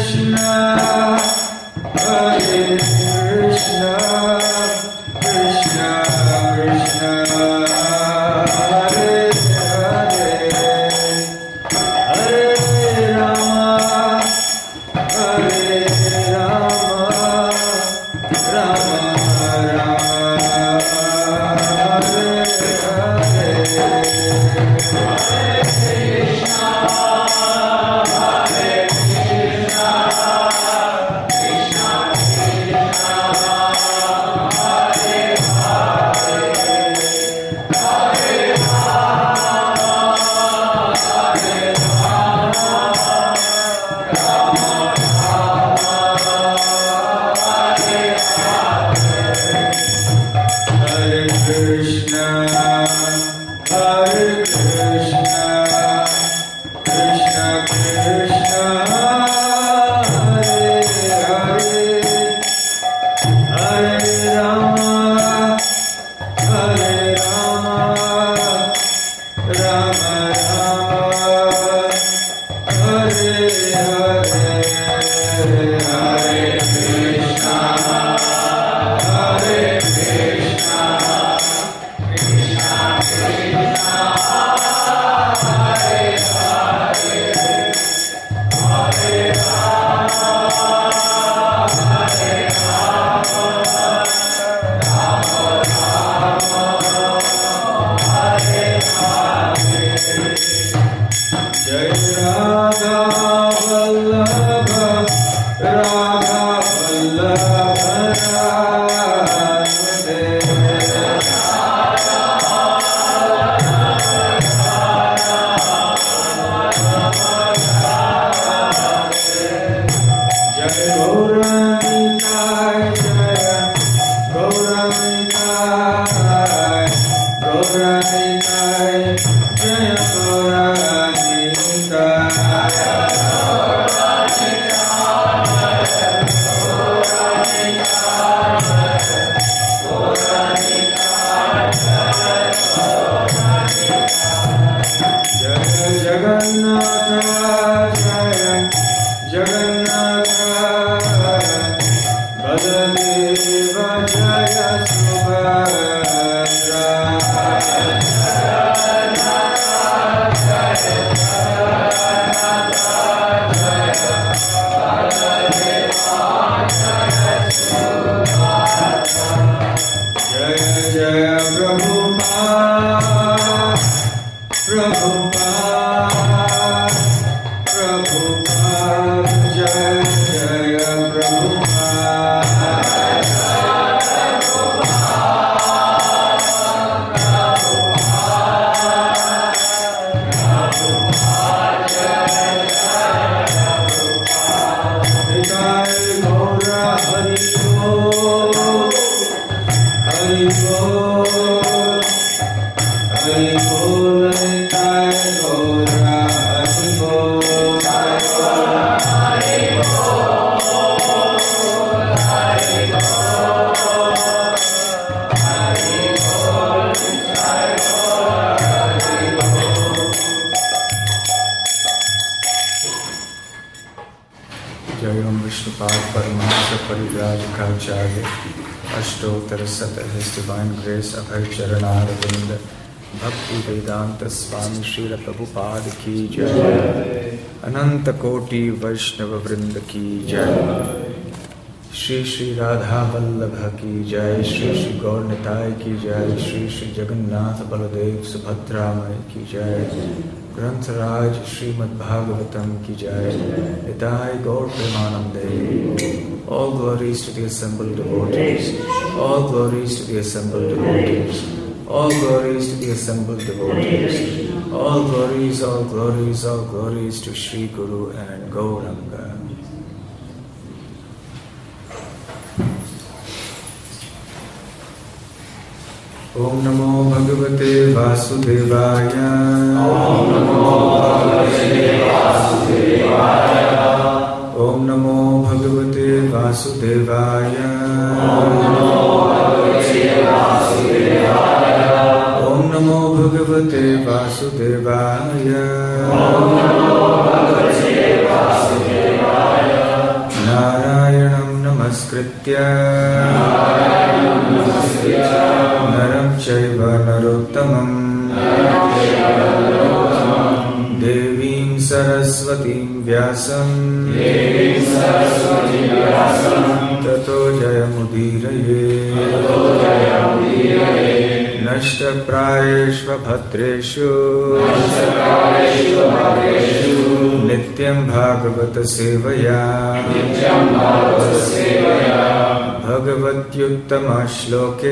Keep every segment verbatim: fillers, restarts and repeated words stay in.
स्वामी श्रील प्रभुपाद की जय। अनंत कोटि वैष्णव वृंद की जय। श्री श्री राधा वल्लभ की जय। श्री श्री गौर निताय की जय। श्री श्री जगन्नाथ बलदेव सुभद्रा माई की जय। ग्रंथराज श्रीमद्भागवतम की जय। निताय गौर प्रेमानंदे। All glories to the assembled devotees. All glories to the assembled devotees. All glories to the assembled devotees. All glories, all glories, all glories to Shri Guru and Gauranga. Om Namo Bhagavate Vasudevaya. Om Namo Bhagavate Vasudevaya. Om Namo Bhagavate Vasudevaya. Om Namo Bhagavate Vasudevaya. Om Namo Bhagavate Vasudevaya. Om Namo Bhagavate Vasudevaya. नरं चैव नरोत्तमं देवीं सरस्वतीं व्यासं ततो जयमुदीरये नष्टप्रायेषु भद्रेषु नित्यं भागवत सेवया भगवत्युत्तम श्लोके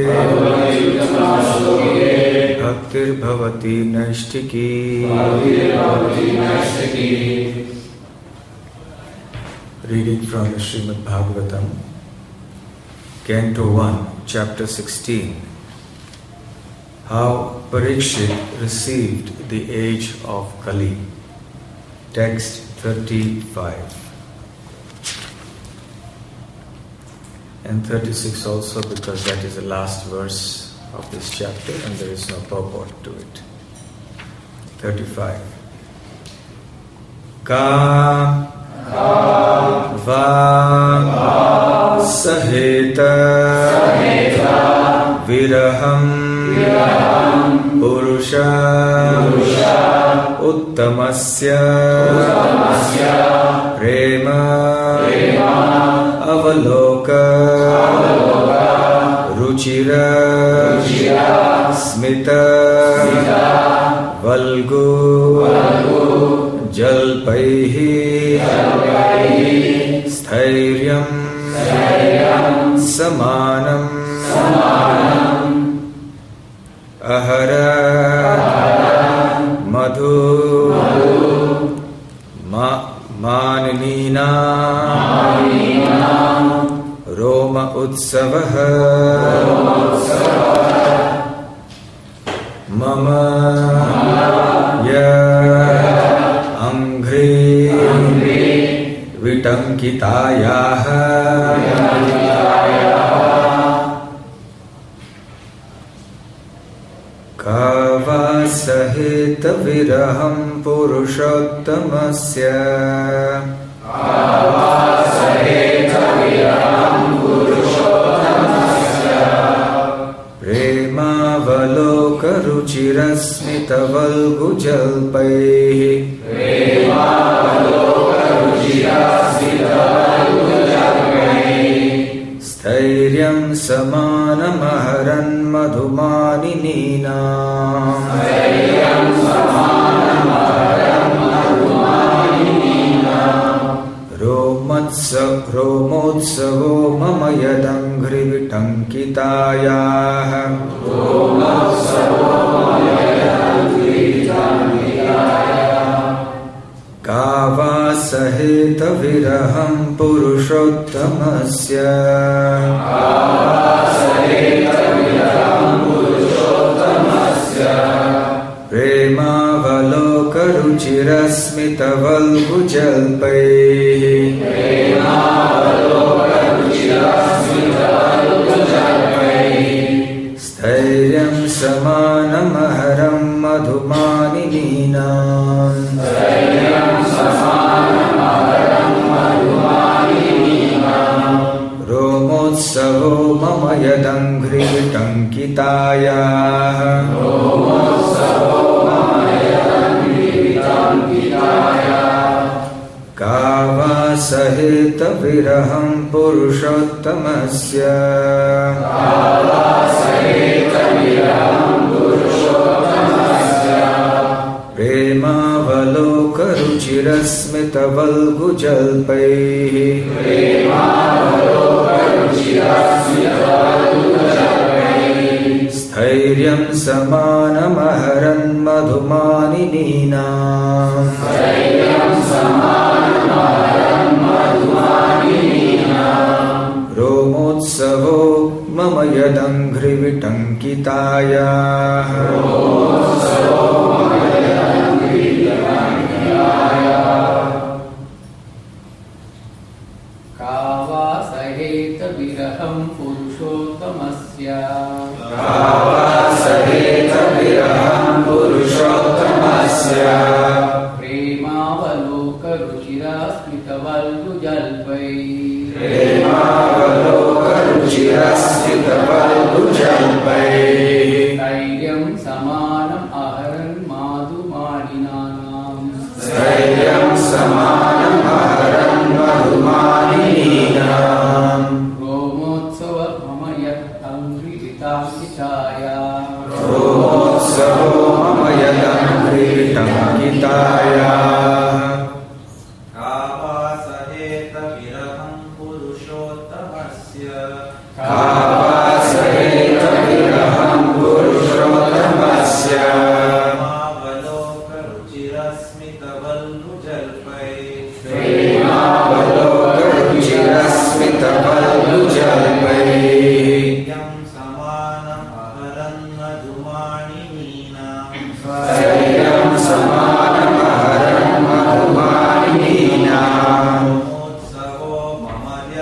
भक्तिर्भवति नैष्ठिकी। Reading from the Srimad Bhagavatam, Canto one, Chapter sixteen. How Parikshit received the age of Kali. Text thirty-five. And thirty-six also, because that is the last verse of this chapter and there is no purport to it. thirty-five. Ka va saheta viraham purusha uttamasya prema avaloka ruchira smita valgu jalpaihi स्थैर्यं समानं अहर मधु मानिनीना रोम उत्सवः मम य अंघ्रि विटंकितायाः कावासहित विरहं पुरुषोत्तमस्य प्रेमावलोकरुचिरस्मितवल्गुजल्पैः स्थैर्यं समानमहरन् मधुमानिनीनाम् रोमोत्सवो मम यदङ्घ्रिविटङ्कितायाः कावासहित विरहं पुरुषोत्तमस्य प्रेमावलोकरुचिरस्मितवल्गुजल्पैः स्थैर्यं समानमहरं मधुमानिनीनाम् रोमोत्सवो मम यदङ्घ्रिविटङ्कितायाः कावासहित विरहं पुरुषोत्तमस्य प्रेमावलोकरुचिरस्मितवल्गुजल्पैः स्थैर्यं समानमहरन् मधुमानिनीनाम् रोमोत्सवो मम यदङ्घ्रिविटङ्कितायाः कावासहित विरहं पुरुषोत्तमस्य कावासहित विरहं पुरुषोत्तमस्य प्रेमावलोकरुचिरस्मितवल्गुजल्पैः प्रेमावलोकरुचिरास्मितवल्गुजल्पै प्रेमावलोकरुचिरास्मितवल्गुजल्पै स्थैर्यं समानम् अहरन् माधुमानिनानाम् स्थैर्यं समानम् अहरन् मधुमानिनीनाम् रोमोत्सव मम यत्तङ्घ्रिताङ्किताया रोमोत्सवो मम यदङ्घ्रितङ्किताया कावासहेत विरहं पुरुषोत्तमस्य कावासहेत विरहं पुरुषोत्तमस्य प्रेमावलोकरुचिरस्मितवल्गुजल्पै प्रेमावलोकरुचिरस्मितवल्गुजल्पै यं समानम् अहरन् मधुमानिनीनाम् स्थैर्यं समानम् अहरन् मधुमानिनीनाम् रोमोत्सवो मम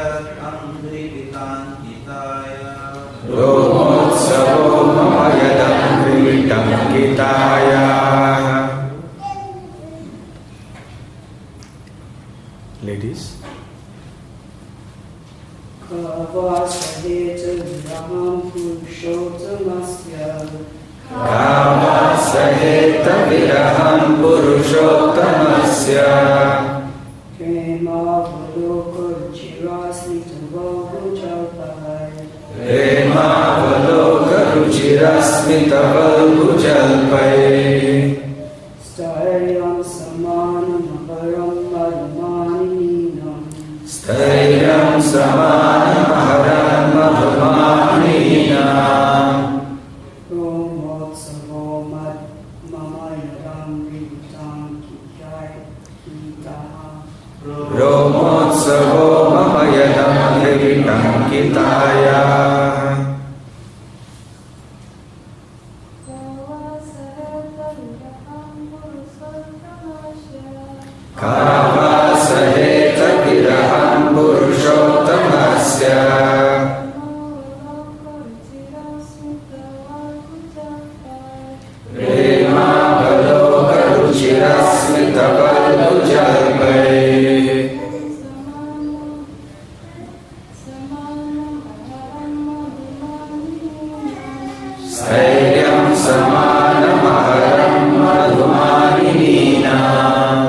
यदङ्घ्रिताङ्किताय रोमोत्सवो मम यदङ्घ्रितङ्किताय Ladies, कावासहेत विरहं पुरुषोत्तमस्य कावासहेत विरहं पुरुषोत्तमस्य प्रेमावलोकरुचिरास्मितवल्गुजल्पै प्रेमावलोकरुचिरस्मितवल्गुजल्पै स्थैर्यं समानमहरं मधुमानिनीनाम् स्थैर्यं समानमहरन् मधुमानिनीनाम् रोमोत्सवो मत् मम यदङ्घ्रिताङ्किताः रोमोत्सवो मम यदङ्घ्रितङ्किताय कावासहेत विरहं पुरुषोत्तमस्य प्रेमावलोकरुचिरस्मितवल्गुजल्पै स्थैर्यं समानमहरन् मधुमानिनीनाम्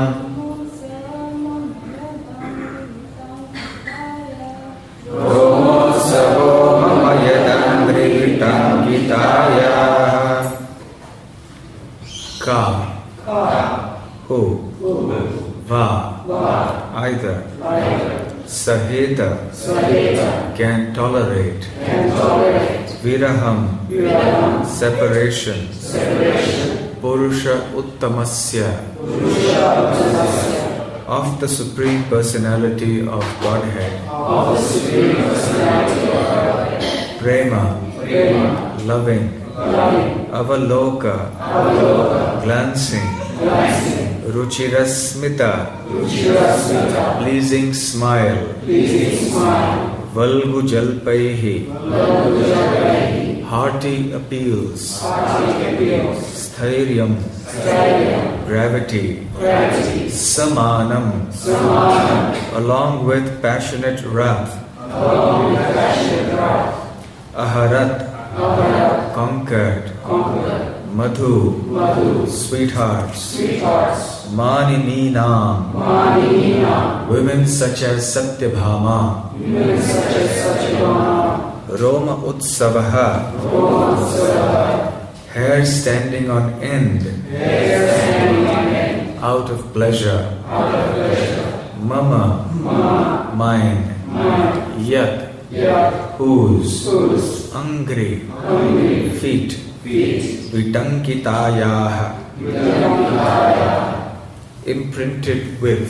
रोमोत्सवो मम यदङ्घ्रितङ्किताय Ka Ho Va Either Saheta Can tolerate Viraham Separation Purusha Uttamasya of the Supreme Personality of Godhead Prema Loving Avaloka Glancing Ruchirasmita Pleasing smile Valgujalpaihi Hearty appeals Sthiryam Gravity Samanam Along with passionate wrath Aharat Conquered Madhu Sweethearts Manininam Women such as Satyabhama Roma Utsavaha Hair standing on end out of pleasure Mama Mine Yat Whose Angri Feet Vitankitayaha Imprinted with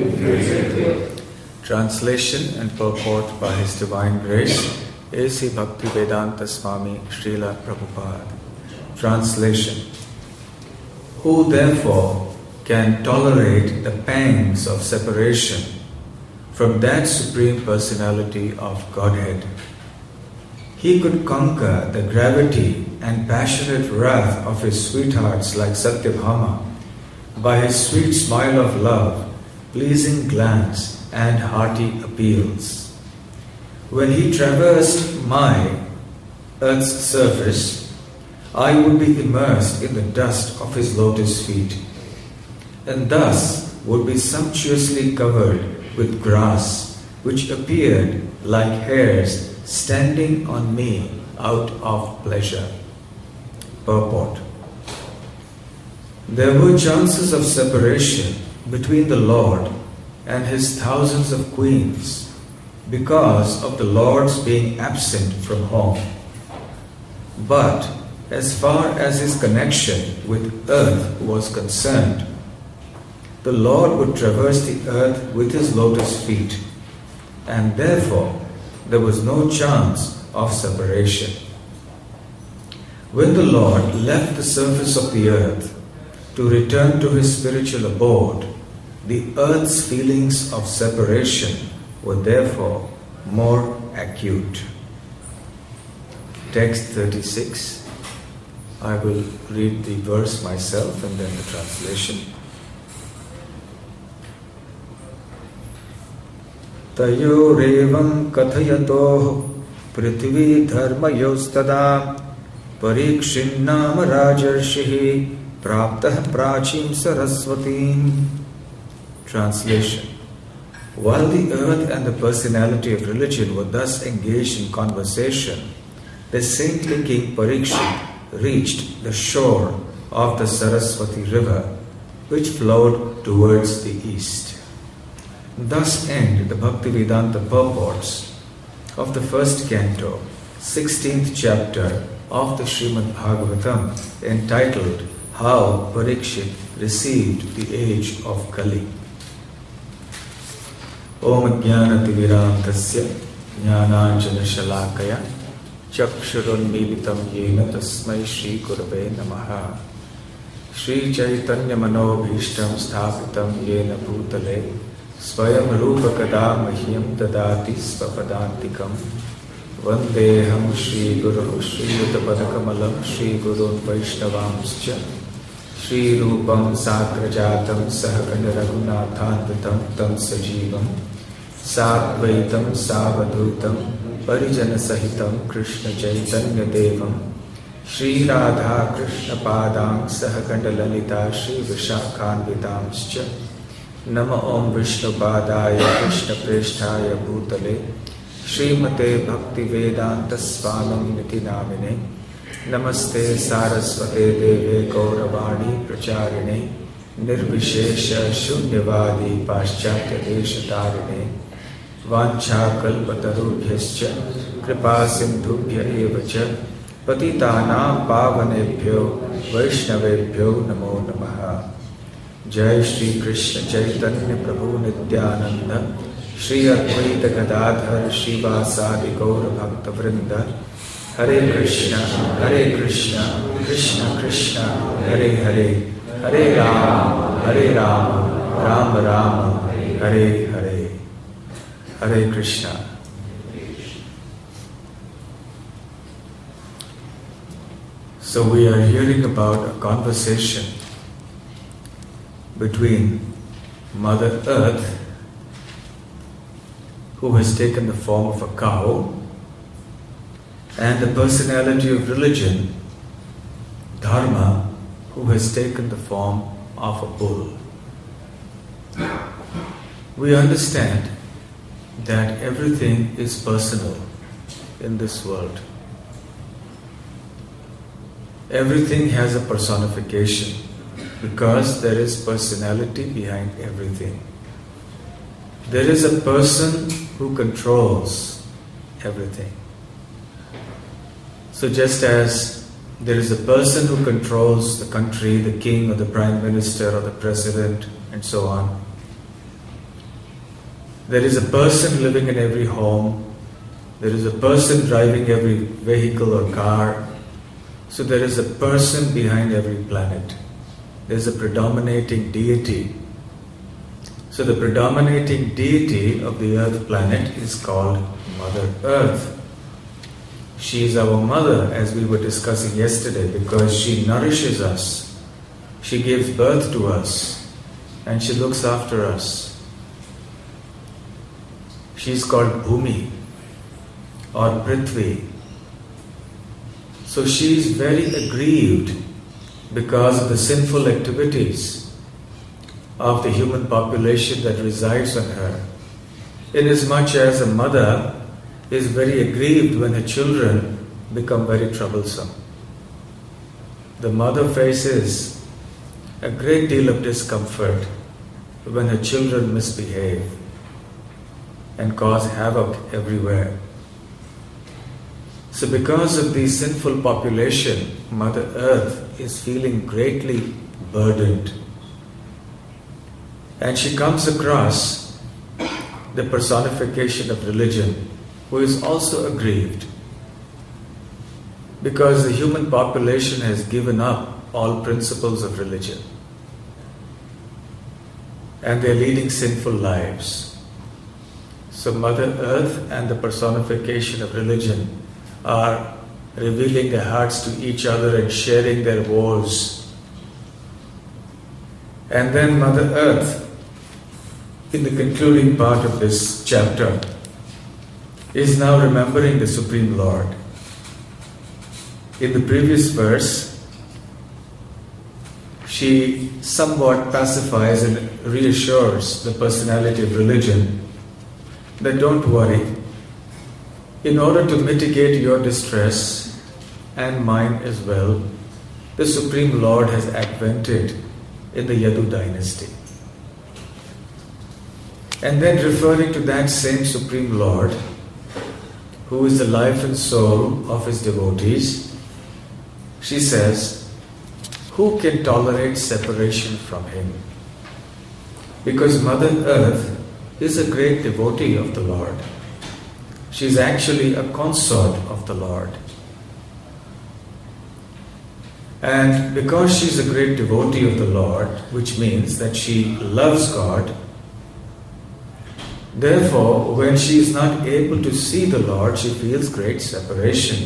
Translation and purport by His Divine Grace A C Bhaktivedanta Swami Srila Prabhupada. Translation. Who therefore can tolerate the pangs of separation from that Supreme Personality of Godhead? He could conquer the gravity and passionate wrath of his sweethearts like Satyabhama by his sweet smile of love pleasing glance and hearty appeals. When he traversed my earth's surface, I would be immersed in the dust of his lotus feet, and thus would be sumptuously covered with grass, which appeared like hairs standing on me out of pleasure. Purport. There were chances of separation between the Lord and his thousands of queens because of the Lord's being absent from home. But as far as his connection with earth was concerned, the Lord would traverse the earth with his lotus feet, and therefore there was no chance of separation. When the Lord left the surface of the earth to return to his spiritual abode, the earth's feelings of separation were therefore more acute. Text thirty-six. I will read the verse myself and then the translation. Tayorevam kathayatoh prithvi dharmayostada parikshinnam rajarshihi praptah prachim saraswatim. Translation. While the earth and the personality of religion were thus engaged in conversation, the saintly King Parikshit reached the shore of the Saraswati river, which flowed towards the east. Thus end the Bhaktivedanta purports of the first canto, sixteenth chapter of the Srimad Bhagavatam, entitled How Parikshit Received the Age of Kali. Om Jnanativirantasya Jnananjana Shalakaya Chakshurunmilitam Yena Tasmai Shri Gurave Namaha. Shri Chaitanya Manobhishtam Sthapitam Yena Bhutale Swayam Rupa Kada Mahyam Dadati Svapadantikam Vandeham Shri Guru Shri Yudapadakamalam Shri Gurun Vaishnavamscha Shri Rupam Sakrajatam Sahagana Raghunathanvitam Tam Sajivam Satvaitam Savadhutam Parijana Sahitam Krishna Chaitanya Devam Shri Radha Krishna Padam Sahagana Lalita Shri Vishakhanvitamscha Nama Om Vishnu Padaya Krishna Presthaya Bhutale Srimate Bhakti Vedanta Swanam Niti Namine Namaste Saraswate Deve Gauravani Pracharine Nirvishesha Shunyavadi Paschatya Deshatarine Vancha Kalpatarubhyascha Kripa Sindhubhya Evacha Patitanam Pavanebhyo Vaishnavebhyo Namo Namaha. Jai Shri Krishna Chaitanya Prabhu Nityananda Shri Advaita Gadadhar Shivasadi Gaura Bhakta Vrinda. Hare Krishna, Hare Krishna, Krishna Krishna, Hare Hare, Hare Rama, Hare Rama, Rama Rama, Hare Hare. Hare Krishna. So we are hearing about a conversation between Mother Earth, who has taken the form of a cow, and the personality of religion, Dharma, who has taken the form of a bull. We understand that everything is personal in this world. Everything has a personification because there is personality behind everything. There is a person who controls everything. So just as there is a person who controls the country, the king or the prime minister or the president and so on, there is a person living in every home, there is a person driving every vehicle or car, so there is a person behind every planet. There is a predominating deity. So the predominating deity of the earth planet is called Mother Earth. She is our mother, as we were discussing yesterday, because she nourishes us, she gives birth to us, and she looks after us. She's called Bhumi or Prithvi. So she is very aggrieved because of the sinful activities of the human population that resides on her. Inasmuch as a mother is very aggrieved when her children become very troublesome. The mother faces a great deal of discomfort when her children misbehave and cause havoc everywhere. So because of the sinful population, Mother Earth is feeling greatly burdened. And she comes across the personification of religion, who is also aggrieved because the human population has given up all principles of religion and they are leading sinful lives. So Mother Earth and the personification of religion are revealing their hearts to each other and sharing their woes. And then Mother Earth, in the concluding part of this chapter, is now remembering the Supreme Lord. In the previous verse, she somewhat pacifies and reassures the personality of religion that don't worry. In order to mitigate your distress and mine as well, the Supreme Lord has advented in the Yadu dynasty. And then referring to that same Supreme Lord, who is the life and soul of his devotees, she says, who can tolerate separation from him? Because Mother Earth is a great devotee of the Lord. She is actually a consort of the Lord. And because she is a great devotee of the Lord, which means that she loves God, therefore, when she is not able to see the Lord, she feels great separation.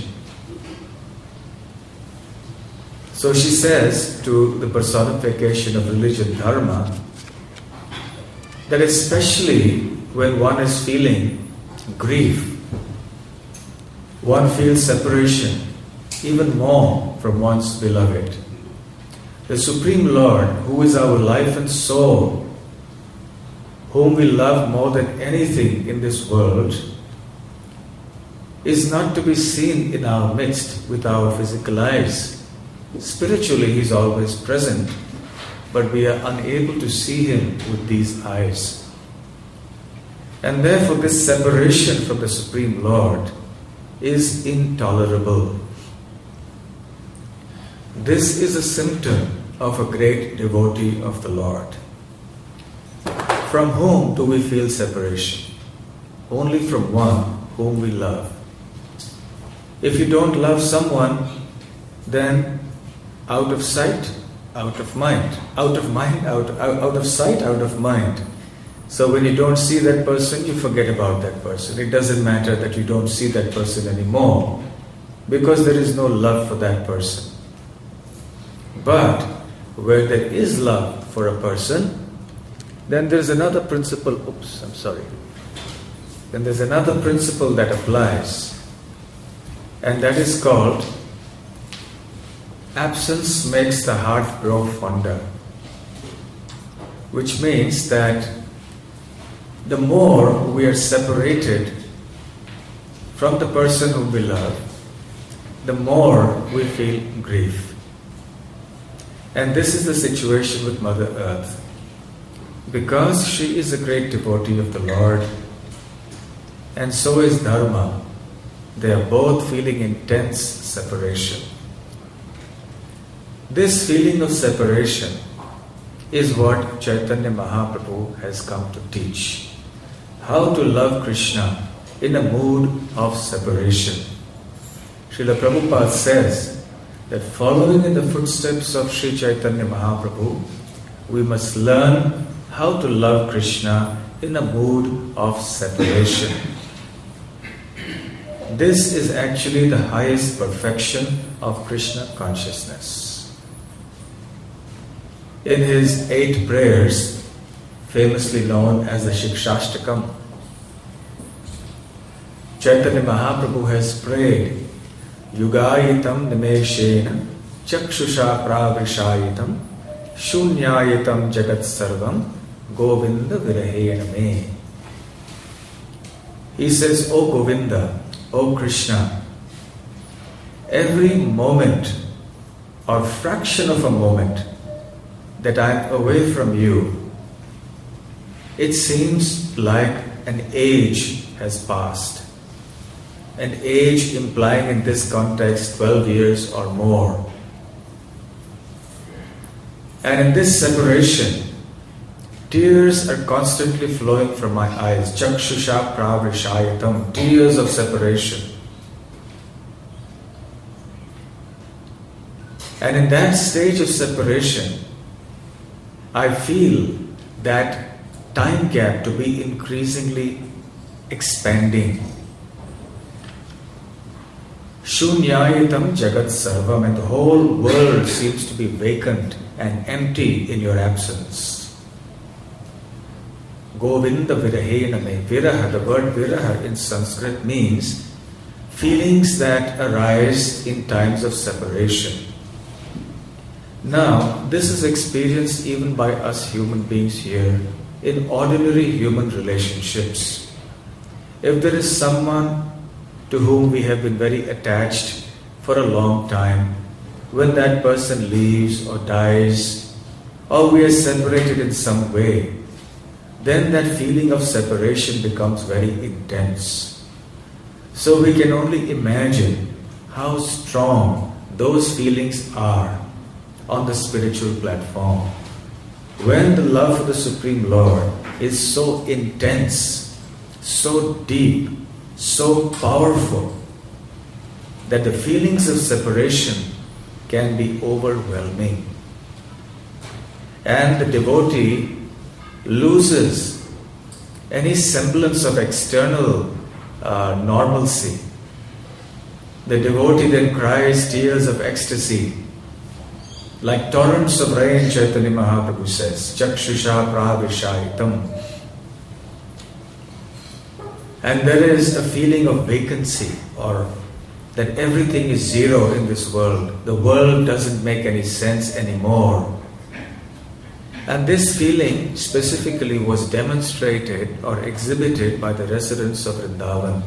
So she says to the personification of religion, Dharma, that especially when one is feeling grief, one feels separation even more from one's beloved. The Supreme Lord, who is our life and soul, whom we love more than anything in this world, is not to be seen in our midst with our physical eyes. Spiritually, He is always present, but we are unable to see Him with these eyes. And therefore, this separation from the Supreme Lord is intolerable. This is a symptom of a great devotee of the Lord. From whom do we feel separation? Only from one whom we love. If you don't love someone, then out of sight, out of mind. Out of mind, out, out, out of sight, out of mind. So when you don't see that person, you forget about that person. It doesn't matter that you don't see that person anymore, because there is no love for that person. But where there is love for a person, then there's another principle, oops, I'm sorry. Then there's another principle that applies, and that is called absence makes the heart grow fonder. Which means that the more we are separated from the person whom we love, the more we feel grief. And this is the situation with Mother Earth. Because she is a great devotee of the Lord, and so is Dharma, they are both feeling intense separation. This feeling of separation is what Chaitanya Mahaprabhu has come to teach. How to love Krishna in a mood of separation. Srila Prabhupada says that following in the footsteps of Sri Chaitanya Mahaprabhu, we must learn how to love Krishna in a mood of separation. This is actually the highest perfection of Krishna consciousness. In his eight prayers, famously known as the Shikshashtakam, Chaitanya Mahaprabhu has prayed, Yugayitam Nimeshena Chakshusha Pravrishayitam Shunyayitam Jagat Sarvam Govinda Virahena Me. He says, O Govinda, O Krishna, every moment or fraction of a moment that I am away from you, it seems like an age has passed. An age implying in this context twelve years or more. And in this separation, tears are constantly flowing from my eyes. Chakshusha pravrishayatam, tears of separation. And in that stage of separation, I feel that time gap to be increasingly expanding. Shunyayitam jagat sarvam, and the whole world seems to be vacant and empty in your absence. Govinda virahena me. Viraha, the word viraha in Sanskrit means feelings that arise in times of separation. Now, this is experienced even by us human beings here in ordinary human relationships. If there is someone to whom we have been very attached for a long time, when that person leaves or dies, or we are separated in some way, then that feeling of separation becomes very intense. So we can only imagine how strong those feelings are on the spiritual platform. When the love for the Supreme Lord is so intense, so deep, so powerful, that the feelings of separation can be overwhelming. And the devotee loses any semblance of external uh, normalcy. The devotee then cries tears of ecstasy, like torrents of rain. Chaitanya Mahaprabhu says, Chakshusha pravrishayitam. And there is a feeling of vacancy, or that everything is zero in this world. The world doesn't make any sense anymore. And this feeling specifically was demonstrated or exhibited by the residents of Vrindavan.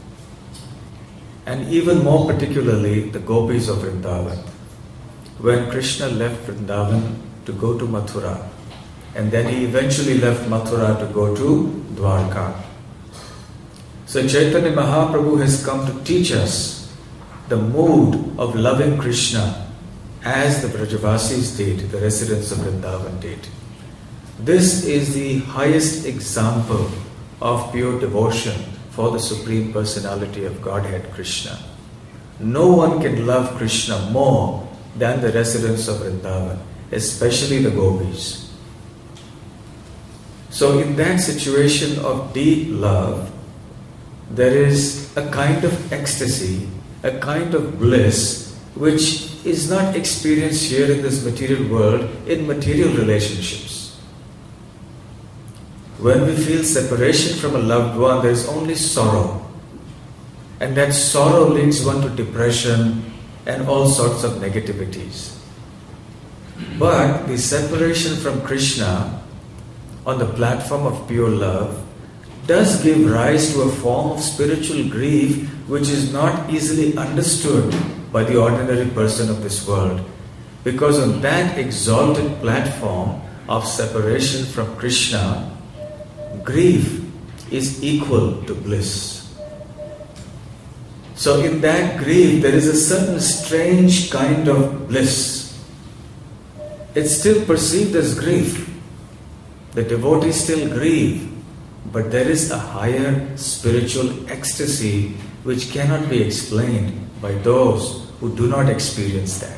And even more particularly, the gopis of Vrindavan. When Krishna left Vrindavan to go to Mathura, and then he eventually left Mathura to go to Dwarka. So Chaitanya Mahaprabhu has come to teach us the mood of loving Krishna as the Brajavasis did, the residents of Vrindavan did. This is the highest example of pure devotion for the Supreme Personality of Godhead, Krishna. No one can love Krishna more than the residents of Vrindavan, especially the gopis. So in that situation of deep love, there is a kind of ecstasy, a kind of bliss, which is not experienced here in this material world in material relationships. When we feel separation from a loved one, there is only sorrow. And that sorrow leads one to depression and all sorts of negativities. But the separation from Krishna on the platform of pure love does give rise to a form of spiritual grief which is not easily understood by the ordinary person of this world. Because on that exalted platform of separation from Krishna, grief is equal to bliss. So in that grief, there is a certain strange kind of bliss. It's still perceived as grief. The devotees still grieve, but there is a higher spiritual ecstasy which cannot be explained by those who do not experience that.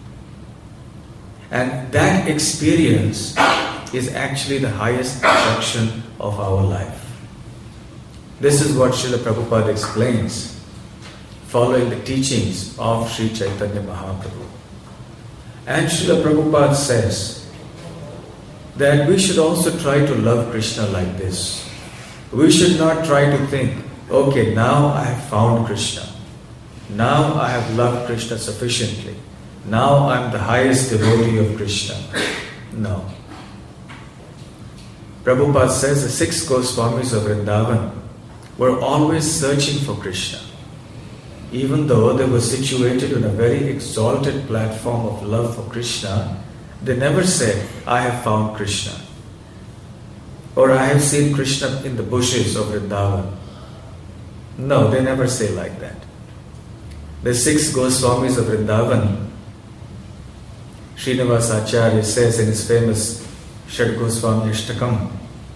And that experience is actually the highest perfection of our life. This is what Srila Prabhupada explains following the teachings of Sri Chaitanya Mahaprabhu. And Srila Prabhupada says that we should also try to love Krishna like this. We should not try to think okay, now I have found Krishna. Now I have loved Krishna sufficiently. Now I am the highest devotee of Krishna. No. Prabhupada says the six Goswamis of Vrindavan were always searching for Krishna. Even though they were situated on a very exalted platform of love for Krishna, they never said, I have found Krishna. Or I have seen Krishna in the bushes of Vrindavan. No, they never say like that. The six Goswamis of Vrindavan, Srinivas Acharya says in his famous Shad Goswami Ashtakam,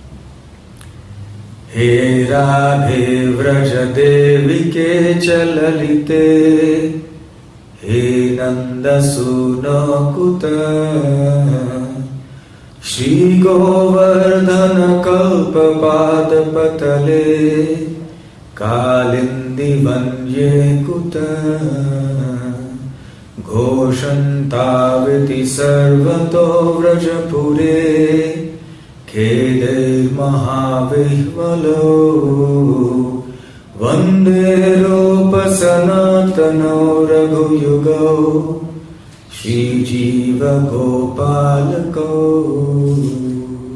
He Radhe Vraja Devike Chalalite He Nanda Suno Kuta Shri Govardhana Kalpa Pada Patale Kalindi Vanye Kuta Ghoshantaviti Sarvato Vrajapure Kede Mahavihvalo Vande Rupa Sanatano Raghuyugo Shri Jiva Gopalako.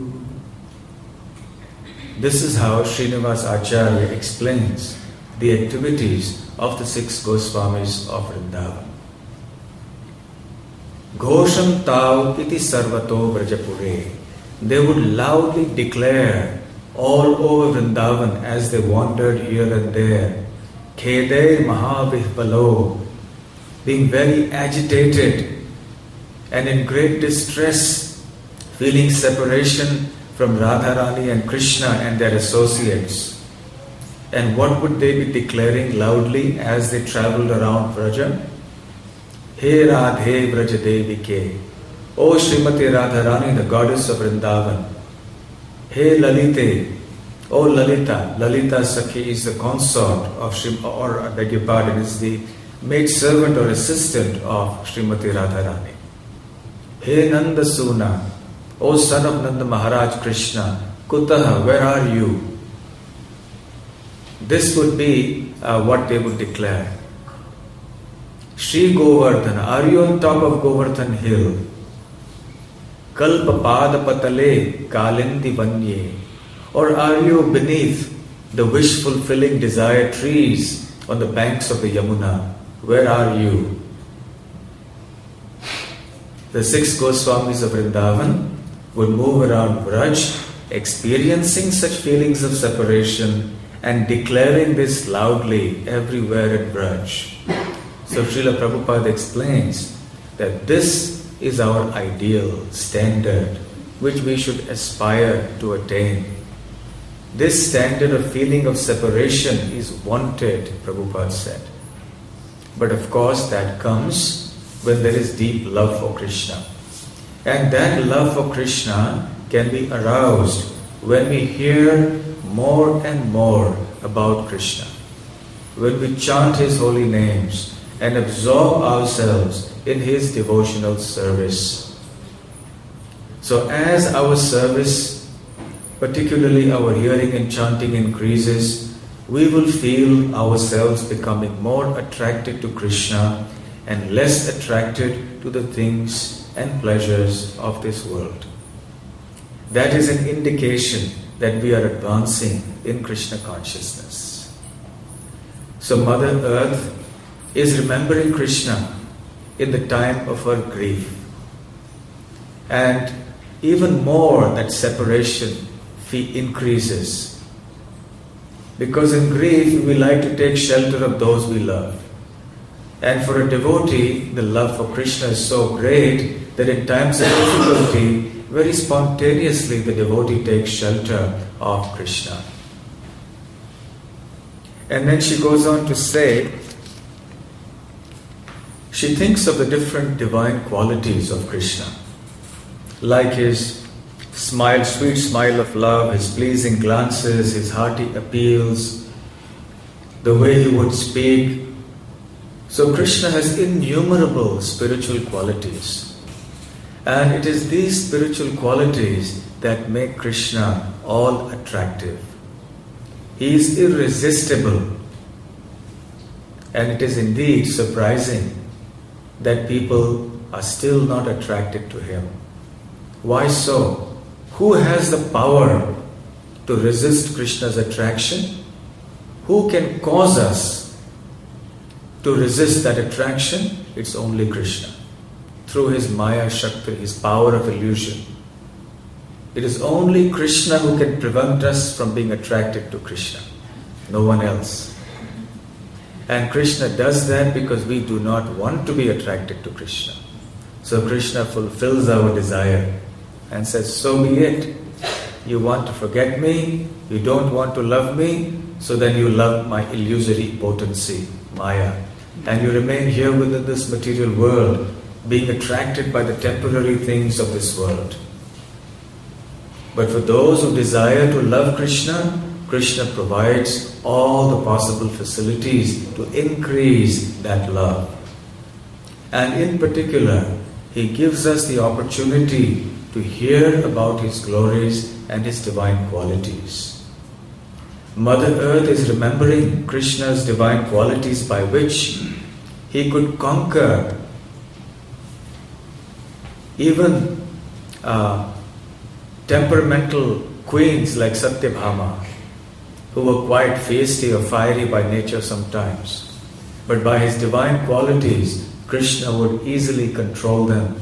This is how Srinivas Acharya explains the activities of the six Goswamis of Vrindavan. Ghosham Tav iti sarvato vrajapure. They would loudly declare all over Vrindavan as they wandered here and there, Kede Mahavihvalo, being very agitated and in great distress, feeling separation from Radharani and Krishna and their associates. And what would they be declaring loudly as they travelled around Vraja? He Radhe Vraja Devike, O Srimati Radharani, the goddess of Vrindavan. He Lalite, O Lalita. Lalita Sakhi is the consort of Srim, or I beg your pardon, is the maid servant or assistant of Srimati Radharani. He Nanda Suna, O son of Nanda Maharaj Krishna, Kutaha, where are you? This would be uh, what they would declare. Shri Govardhana, are you on top of Govardhan hill? Kalpa Pada Patale Kalindi Vanye, or are you beneath the wish-fulfilling desire trees on the banks of the Yamuna? Where are you? The six Goswamis of Vrindavan would move around Vraj, experiencing such feelings of separation and declaring this loudly everywhere at Vraj. So Srila Prabhupada explains that this is our ideal standard which we should aspire to attain. This standard of feeling of separation is wanted, Prabhupada said. But of course that comes when there is deep love for Krishna. And that love for Krishna can be aroused when we hear more and more about Krishna. When we chant His holy names and absorb ourselves in His devotional service. So as our service, particularly our hearing and chanting increases, we will feel ourselves becoming more attracted to Krishna and less attracted to the things and pleasures of this world. That is an indication that we are advancing in Krishna consciousness. So Mother Earth is remembering Krishna in the time of her grief. And even more that separation increases. Because in grief we like to take shelter of those we love. And for a devotee, the love for Krishna is so great that in times of difficulty, very spontaneously the devotee takes shelter of Krishna. And then she goes on to say, she thinks of the different divine qualities of Krishna, like his smile, sweet smile of love, his pleasing glances, his hearty appeals, the way he would speak. So Krishna has innumerable spiritual qualities. And it is these spiritual qualities that make Krishna all attractive. He is irresistible. And it is indeed surprising that people are still not attracted to him. Why so? Who has the power to resist Krishna's attraction? Who can cause us to resist that attraction? It's only Krishna. Through his Maya Shakti, his power of illusion. It is only Krishna who can prevent us from being attracted to Krishna. No one else. And Krishna does that because we do not want to be attracted to Krishna. So Krishna fulfills our desire and says, so be it. You want to forget me, you don't want to love me, so then you love my illusory potency, Maya. And you remain here within this material world, being attracted by the temporary things of this world. But for those who desire to love Krishna, Krishna provides all the possible facilities to increase that love. And in particular, he gives us the opportunity to hear about his glories and his divine qualities. Mother Earth is remembering Krishna's divine qualities by which he could conquer even uh, temperamental queens like Satyabhama, who were quite feisty or fiery by nature sometimes. But by his divine qualities, Krishna would easily control them.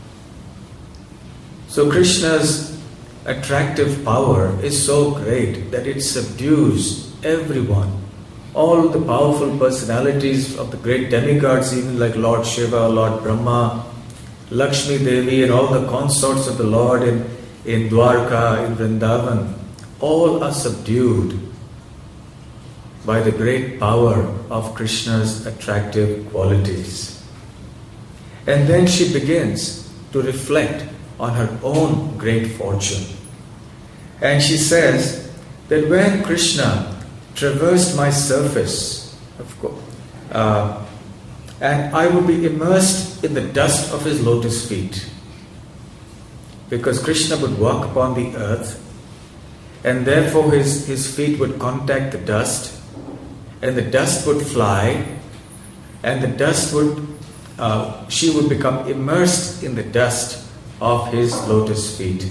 So Krishna's attractive power is so great that it subdues everyone. All the powerful personalities of the great demigods, even like Lord Shiva, Lord Brahma, Lakshmi Devi and all the consorts of the Lord in, in Dwarka, in Vrindavan, all are subdued by the great power of Krishna's attractive qualities. And then she begins to reflect on her own great fortune. And she says that when Krishna traversed my surface, of course, uh, and I would be immersed in the dust of his lotus feet, because Krishna would walk upon the earth, and therefore his, his feet would contact the dust, and the dust would fly, and the dust would, uh, she would become immersed in the dust of his lotus feet.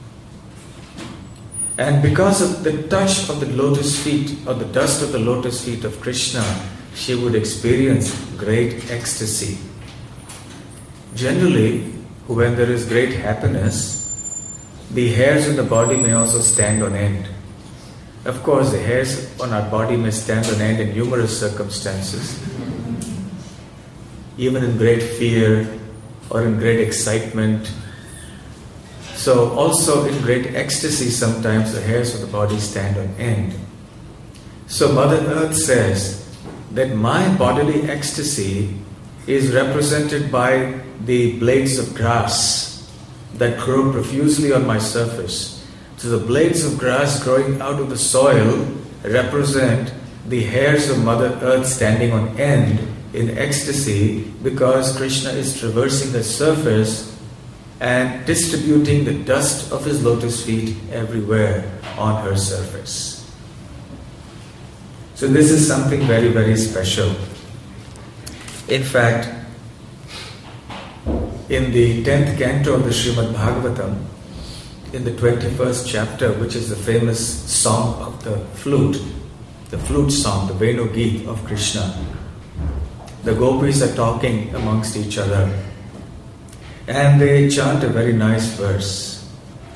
And because of the touch of the lotus feet, or the dust of the lotus feet of Krishna, she would experience great ecstasy. Generally, when there is great happiness, the hairs in the body may also stand on end. Of course, the hairs on our body may stand on end in numerous circumstances. Even in great fear or in great excitement. So also in great ecstasy, sometimes the hairs of the body stand on end. So Mother Earth says that my bodily ecstasy is represented by the blades of grass that grow profusely on my surface. So the blades of grass growing out of the soil represent the hairs of Mother Earth standing on end in ecstasy, because Krishna is traversing the surface and distributing the dust of his lotus feet everywhere on her surface. So this is something very, very special. In fact, in the tenth canto of the Srimad Bhagavatam, in the twenty-first chapter, which is the famous song of the flute, the flute song, the Venu Geet of Krishna, the gopis are talking amongst each other, and they chant a very nice verse.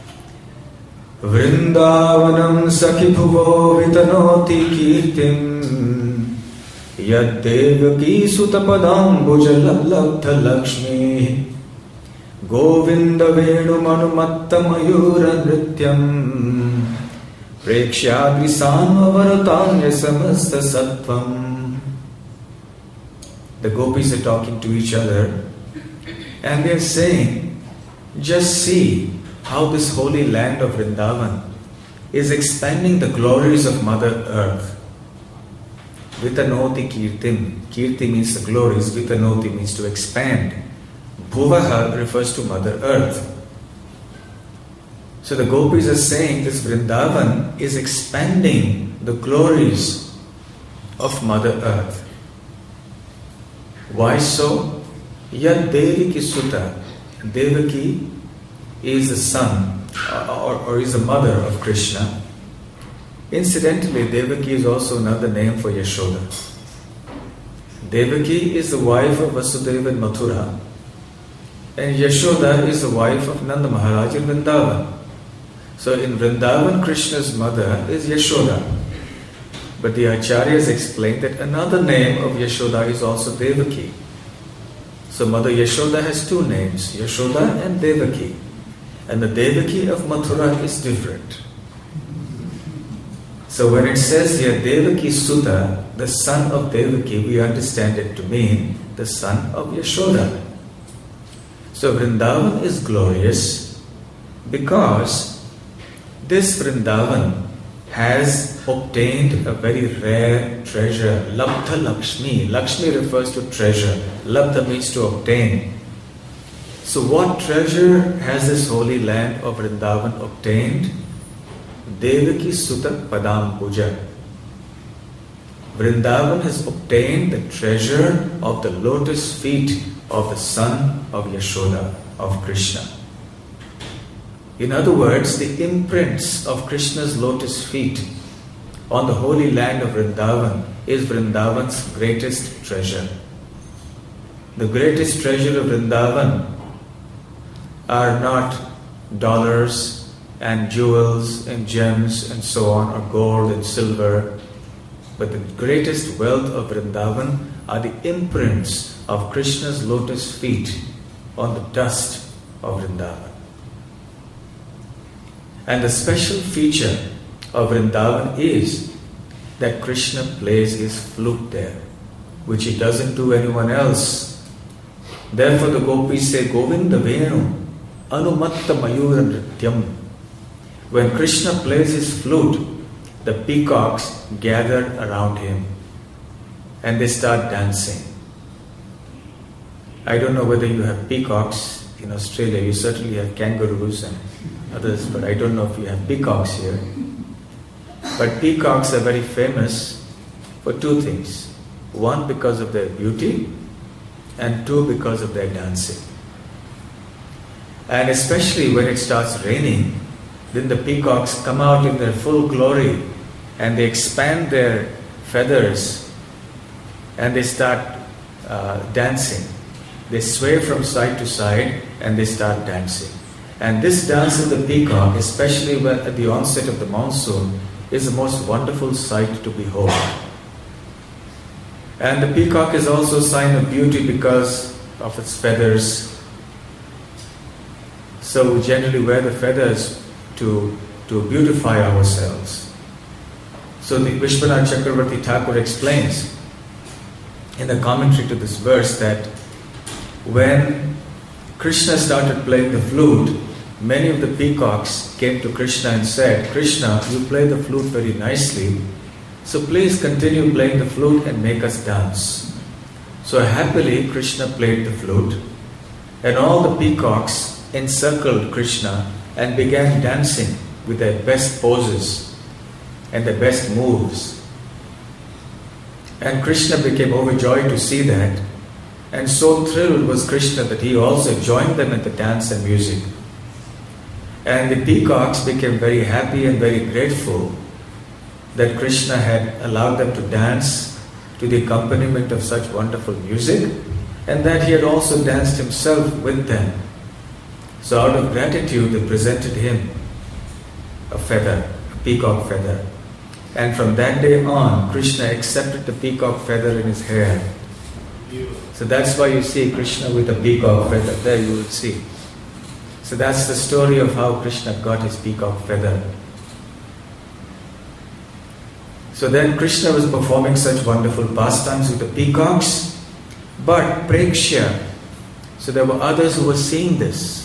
Vrindavanam sakhi bhuvo vitanoti kirtim yad devaki sutapadam bhujalabdha lakshmi govinda venu manumatta mayura nrityam prekshadri sanvaratanya samasta sattvam. The gopis are talking to each other, and they are saying, just see how this holy land of Vrindavan is expanding the glories of Mother Earth. Vitanoti kirtim. Kirti means the glories, Vitanoti means to expand. Bhuvaha refers to Mother Earth. So the gopis are saying this Vrindavan is expanding the glories of Mother Earth. Why so? Yad Devaki Sutta. Devaki is the son or, or is the mother of Krishna. Incidentally, Devaki is also another name for Yashoda. Devaki is the wife of Vasudeva in Mathura, and Yashoda is the wife of Nanda Maharaj in Vrindavan. So in Vrindavan, Krishna's mother is Yashoda. But the Acharyas explained that another name of Yashoda is also Devaki. So Mother Yashoda has two names, Yashoda and Devaki. And the Devaki of Mathura is different. So when it says here Devaki Sutta, the son of Devaki, we understand it to mean the son of Yashoda. So Vrindavan is glorious because this Vrindavan has obtained a very rare treasure, Labdha Lakshmi. Lakshmi refers to treasure. Labdha means to obtain. So what treasure has this holy land of Vrindavan obtained? Devaki Sutta Padam Puja. Vrindavan has obtained the treasure of the lotus feet of the son of Yashoda, of Krishna. In other words, the imprints of Krishna's lotus feet on the holy land of Vrindavan is Vrindavan's greatest treasure. The greatest treasure of Vrindavan are not dollars and jewels and gems and so on, or gold and silver, but the greatest wealth of Vrindavan are the imprints of Krishna's lotus feet on the dust of Vrindavan. And the special feature of Vrindavan is that Krishna plays his flute there, which he doesn't do anyone else. Therefore the gopis say, Govinda Venu, Anumatta Mayura Nrityam. When Krishna plays his flute, the peacocks gather around him and they start dancing. I don't know whether you have peacocks in Australia. You certainly have kangaroos and others, but I don't know if you have peacocks here. But peacocks are very famous for two things. One, because of their beauty, and two, because of their dancing. And especially when it starts raining, then the peacocks come out in their full glory and they expand their feathers and they start uh, dancing. They sway from side to side and they start dancing. And this dance of the peacock, especially when at the onset of the monsoon, is the most wonderful sight to behold. And the peacock is also a sign of beauty because of its feathers. So we generally wear the feathers to, to beautify ourselves. So the Vishwanath Chakravarti Thakur explains in the commentary to this verse that when Krishna started playing the flute, many of the peacocks came to Krishna and said, Krishna, you play the flute very nicely, so please continue playing the flute and make us dance. So happily Krishna played the flute, and all the peacocks encircled Krishna and began dancing with their best poses and their best moves. And Krishna became overjoyed to see that, and so thrilled was Krishna that he also joined them in the dance and music. And the peacocks became very happy and very grateful that Krishna had allowed them to dance to the accompaniment of such wonderful music, and that he had also danced himself with them. So out of gratitude they presented him a feather, a peacock feather. And from that day on, Krishna accepted the peacock feather in his hair. So that's why you see Krishna with a peacock feather. There you will see. So that's the story of how Krishna got his peacock feather. So then Krishna was performing such wonderful pastimes with the peacocks, but Prekshya, so there were others who were seeing this.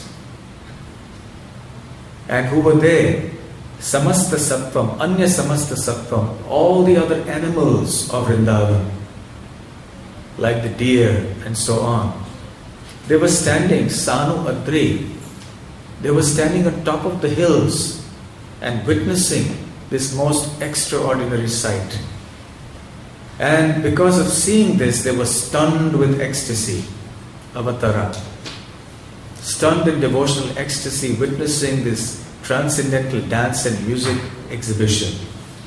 And who were they? Samasta Sattvam, Anya Samasta Sattvam, all the other animals of Vrindavan, like the deer and so on. They were standing, Sanu Adri, They were standing on top of the hills and witnessing this most extraordinary sight. And because of seeing this, they were stunned with ecstasy, avatara. Stunned in devotional ecstasy, witnessing this transcendental dance and music exhibition.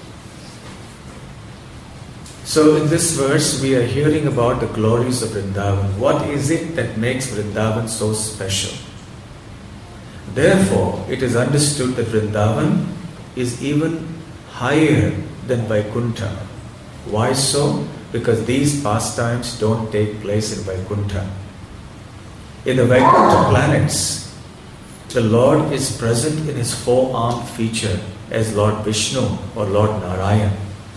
So in this verse, we are hearing about the glories of Vrindavan. What is it that makes Vrindavan so special? Therefore, it is understood that Vrindavan is even higher than Vaikuntha. Why so? Because these pastimes don't take place in Vaikuntha. In the Vaikuntha planets, the Lord is present in his four-armed feature as Lord Vishnu or Lord Narayan.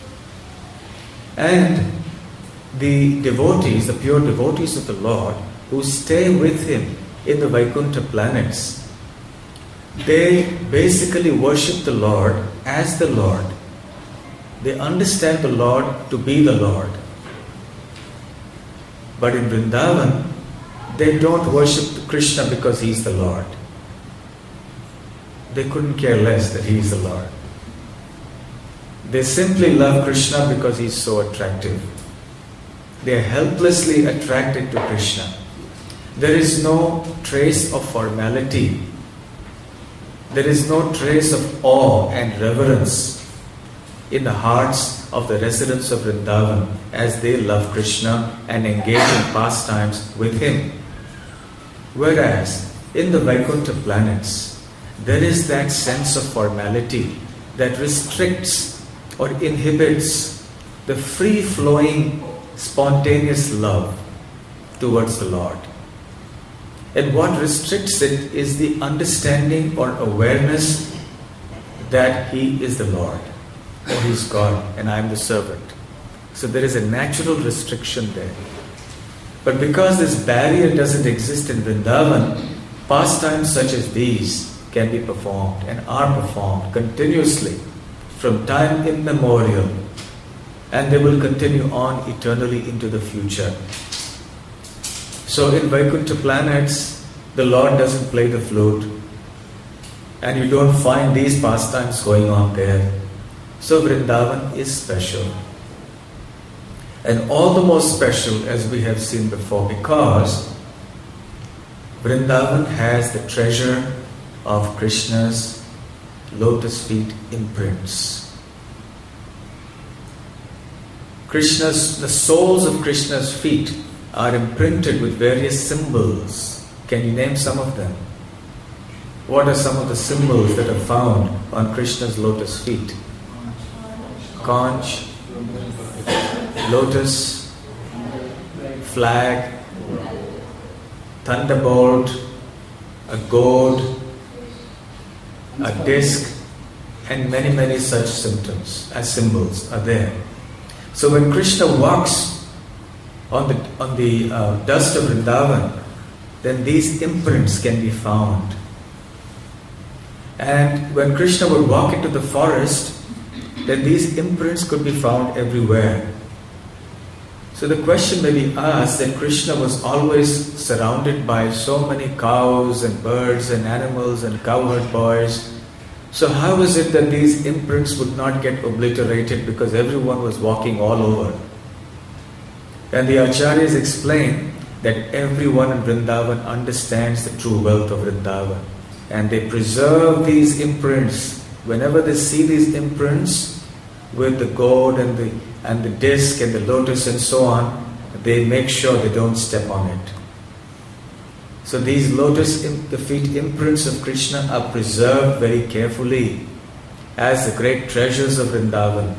And the devotees, the pure devotees of the Lord, who stay with him in the Vaikuntha planets, they basically worship the Lord as the Lord. They understand the Lord to be the Lord. But in Vrindavan, they don't worship Krishna because he is the Lord. They couldn't care less that he is the Lord. They simply love Krishna because he is so attractive. They are helplessly attracted to Krishna. There is no trace of formality. There is no trace of awe and reverence in the hearts of the residents of Vrindavan as they love Krishna and engage in pastimes with him. Whereas in the Vaikuntha planets, there is that sense of formality that restricts or inhibits the free-flowing, spontaneous love towards the Lord. And what restricts it is the understanding or awareness that he is the Lord, or he is God and I am the servant. So there is a natural restriction there. But because this barrier doesn't exist in Vrindavan, pastimes such as these can be performed and are performed continuously from time immemorial, and they will continue on eternally into the future. So in Vaikuntha planets, the Lord doesn't play the flute, and you don't find these pastimes going on there. So Vrindavan is special. And all the more special, as we have seen before, because Vrindavan has the treasure of Krishna's lotus feet imprints. Krishna's, the soles of Krishna's feet are imprinted with various symbols. Can you name some of them? What are some of the symbols that are found on Krishna's lotus feet? Conch, lotus, flag, thunderbolt, a gourd, a disc, and many, many such symptoms as symbols are there. So when Krishna walks on the on the uh, dust of Vrindavan, then these imprints can be found. And when Krishna would walk into the forest, then these imprints could be found everywhere. So the question may be asked that Krishna was always surrounded by so many cows and birds and animals and cowherd boys. So how is it that these imprints would not get obliterated because everyone was walking all over? And the Acharyas explain that everyone in Vrindavan understands the true wealth of Vrindavan. And they preserve these imprints. Whenever they see these imprints with the gourd and the and the disc and the lotus and so on, they make sure they don't step on it. So these lotus, the feet imprints of Krishna are preserved very carefully as the great treasures of Vrindavan.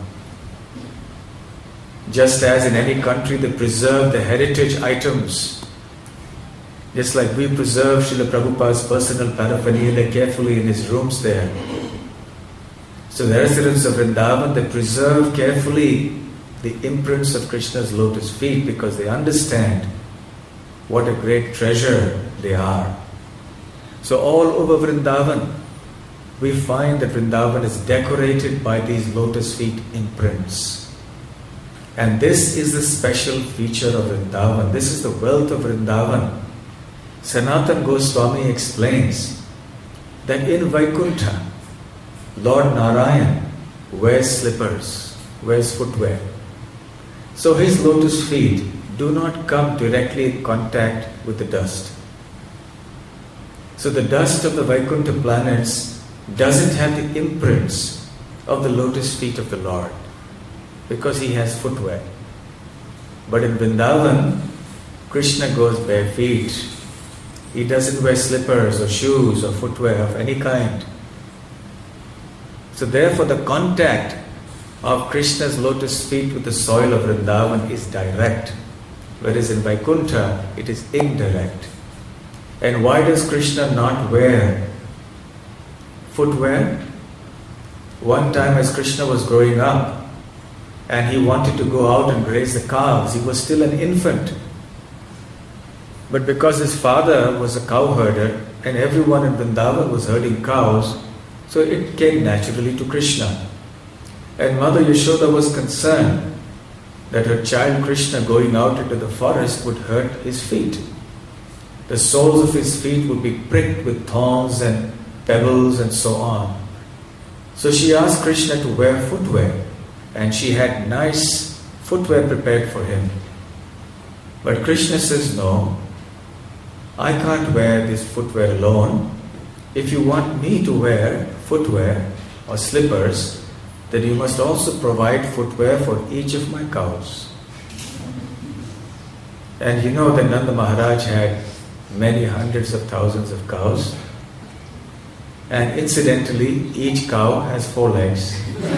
Just as in any country they preserve the heritage items, just like we preserve Srila Prabhupada's personal paraphernalia carefully in his rooms there. So the residents of Vrindavan, they preserve carefully the imprints of Krishna's lotus feet because they understand what a great treasure they are. So all over Vrindavan, we find that Vrindavan is decorated by these lotus feet imprints. And this is the special feature of Vrindavan. This is the wealth of Vrindavan. Sanatana Goswami explains that in Vaikuntha, Lord Narayan wears slippers, wears footwear. So his lotus feet do not come directly in contact with the dust. So the dust of the Vaikuntha planets doesn't have the imprints of the lotus feet of the Lord, because he has footwear. But in Vrindavan, Krishna goes bare feet. He doesn't wear slippers or shoes or footwear of any kind. So therefore the contact of Krishna's lotus feet with the soil of Vrindavan is direct, whereas in Vaikuntha it is indirect. And why does Krishna not wear footwear? One time as Krishna was growing up and he wanted to go out and graze the cows, he was still an infant. But because his father was a cow herder and everyone in Vrindavan was herding cows, so it came naturally to Krishna. And Mother Yashoda was concerned that her child Krishna going out into the forest would hurt his feet. The soles of his feet would be pricked with thorns and pebbles and so on. So she asked Krishna to wear footwear, and she had nice footwear prepared for him. But Krishna says, no, I can't wear this footwear alone. If you want me to wear footwear or slippers, then you must also provide footwear for each of my cows. And you know that Nanda Maharaj had many hundreds of thousands of cows. And incidentally, each cow has four legs,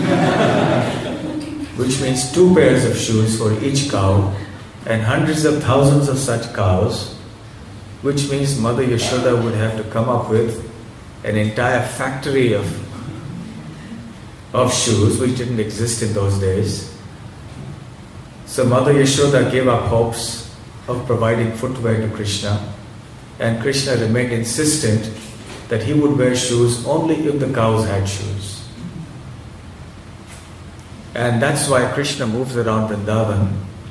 which means two pairs of shoes for each cow, and hundreds of thousands of such cows, which means Mother Yashoda would have to come up with an entire factory of, of shoes, which didn't exist in those days. So Mother Yashoda gave up hopes of providing footwear to Krishna, and Krishna remained insistent that he would wear shoes only if the cows had shoes. And that's why Krishna moves around Vrindavan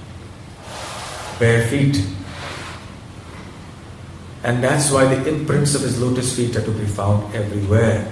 bare feet. And that's why the imprints of his lotus feet are to be found everywhere.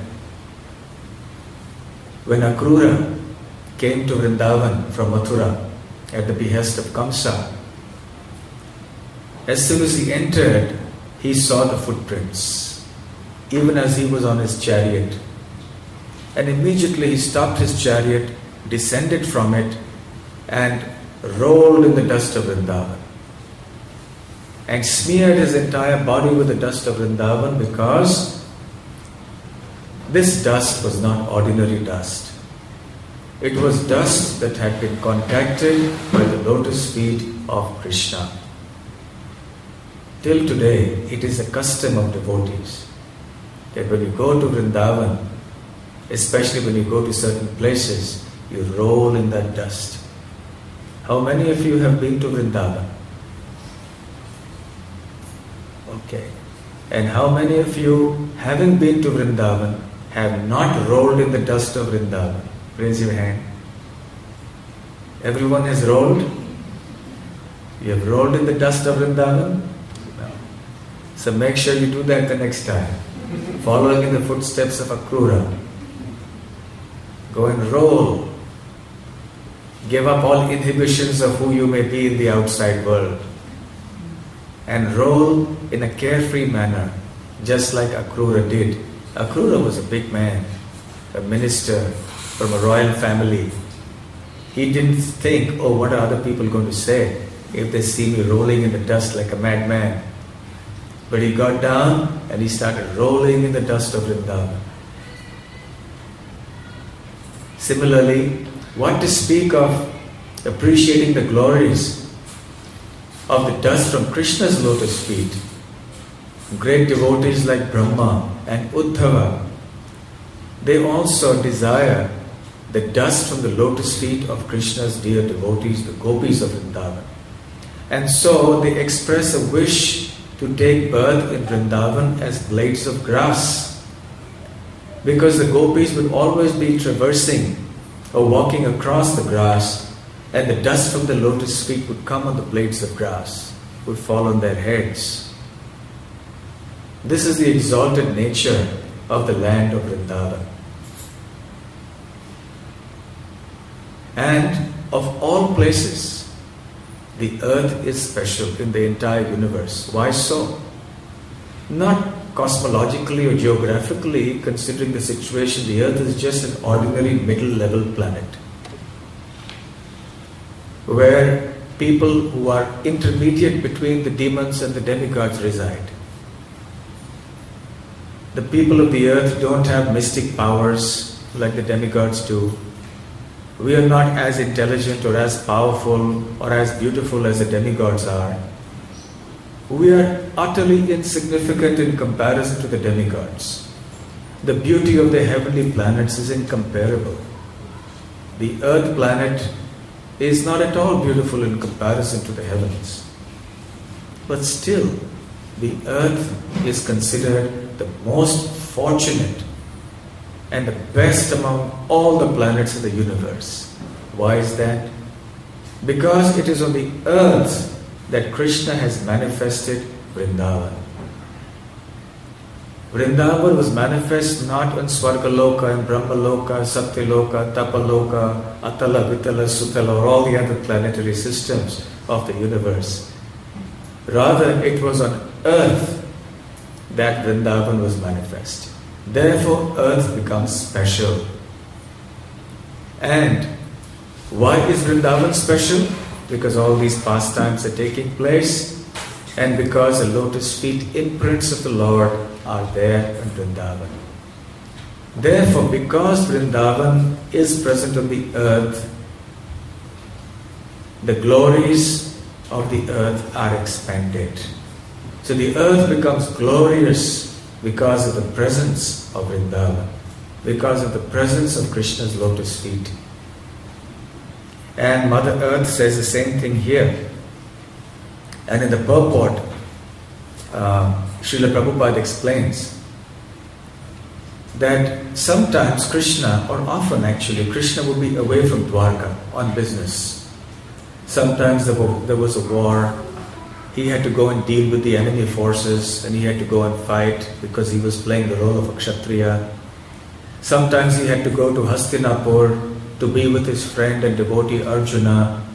When Akrura came to Vrindavan from Mathura at the behest of Kamsa, as soon as he entered, he saw the footprints, even as he was on his chariot. And immediately he stopped his chariot, descended from it, and rolled in the dust of Vrindavan. And smeared his entire body with the dust of Vrindavan, because this dust was not ordinary dust. It was dust that had been contacted by the lotus feet of Krishna. Till today, it is a custom of devotees that when you go to Vrindavan, especially when you go to certain places, you roll in that dust. How many of you have been to Vrindavan? Okay. And how many of you, having been to Vrindavan, have not rolled in the dust of Vrindavan? Raise your hand. Everyone has rolled? You have rolled in the dust of Vrindavan? No. So make sure you do that the next time. Following in the footsteps of Akrura. Go and roll. Give up all inhibitions of who you may be in the outside world. And roll in a carefree manner, just like Akrura did. Akrura was a big man, a minister from a royal family. He didn't think, oh, what are other people going to say if they see me rolling in the dust like a madman? But he got down and he started rolling in the dust of Vrindavan. Similarly, what to speak of appreciating the glories of the dust from Krishna's lotus feet? Great devotees like Brahma and Uddhava, they also desire the dust from the lotus feet of Krishna's dear devotees, the gopis of Vrindavan. And so they express a wish to take birth in Vrindavan as blades of grass, because the gopis would always be traversing or walking across the grass, and the dust from the lotus feet would come on the blades of grass, would fall on their heads. This is the exalted nature of the land of Vrindavan. And of all places, the earth is special in the entire universe. Why so? Not cosmologically or geographically, considering the situation, the earth is just an ordinary middle-level planet where people who are intermediate between the demons and the demigods reside. The people of the earth don't have mystic powers like the demigods do. We are not as intelligent or as powerful or as beautiful as the demigods are. We are utterly insignificant in comparison to the demigods. The beauty of the heavenly planets is incomparable. The earth planet is not at all beautiful in comparison to the heavens. But still, the earth is considered the most fortunate and the best among all the planets in the universe. Why is that? Because it is on the earth that Krishna has manifested Vrindavan. Vrindavan was manifest not on Swargaloka and Brahmaloka, Satyaloka, Tapaloka, Atala, Vitala, Sutala, or all the other planetary systems of the universe. Rather, it was on earth that Vrindavan was manifest. Therefore, earth becomes special. And why is Vrindavan special? Because all these pastimes are taking place, and because the lotus feet imprints of the Lord are there in Vrindavan. Therefore, because Vrindavan is present on the earth, the glories of the earth are expanded. So the earth becomes glorious because of the presence of Vrindavan, because of the presence of Krishna's lotus feet. And Mother Earth says the same thing here. And in the purport, uh, Srila Prabhupada explains that sometimes Krishna, or often actually, Krishna would be away from Dwarka on business. Sometimes there was a war. He had to go and deal with the enemy forces, and he had to go and fight because he was playing the role of a Kshatriya. Sometimes he had to go to Hastinapur to be with his friend and devotee Arjuna.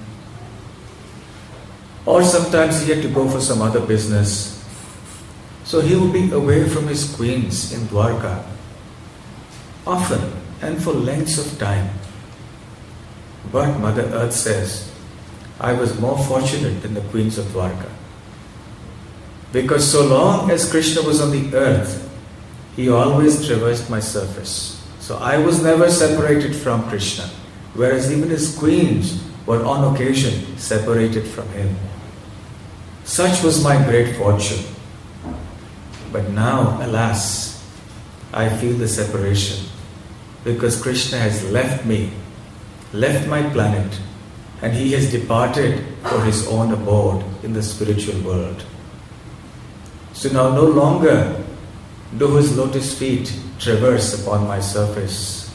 Or sometimes he had to go for some other business. So he would be away from his queens in Dwarka, often and for lengths of time. But Mother Earth says, I was more fortunate than the queens of Dwarka. Because so long as Krishna was on the earth, he always traversed my surface. So I was never separated from Krishna, whereas even his queens were on occasion separated from him. Such was my great fortune. But now, alas, I feel the separation, because Krishna has left me, left my planet, and he has departed for his own abode in the spiritual world. So now no longer do his lotus feet traverse upon my surface.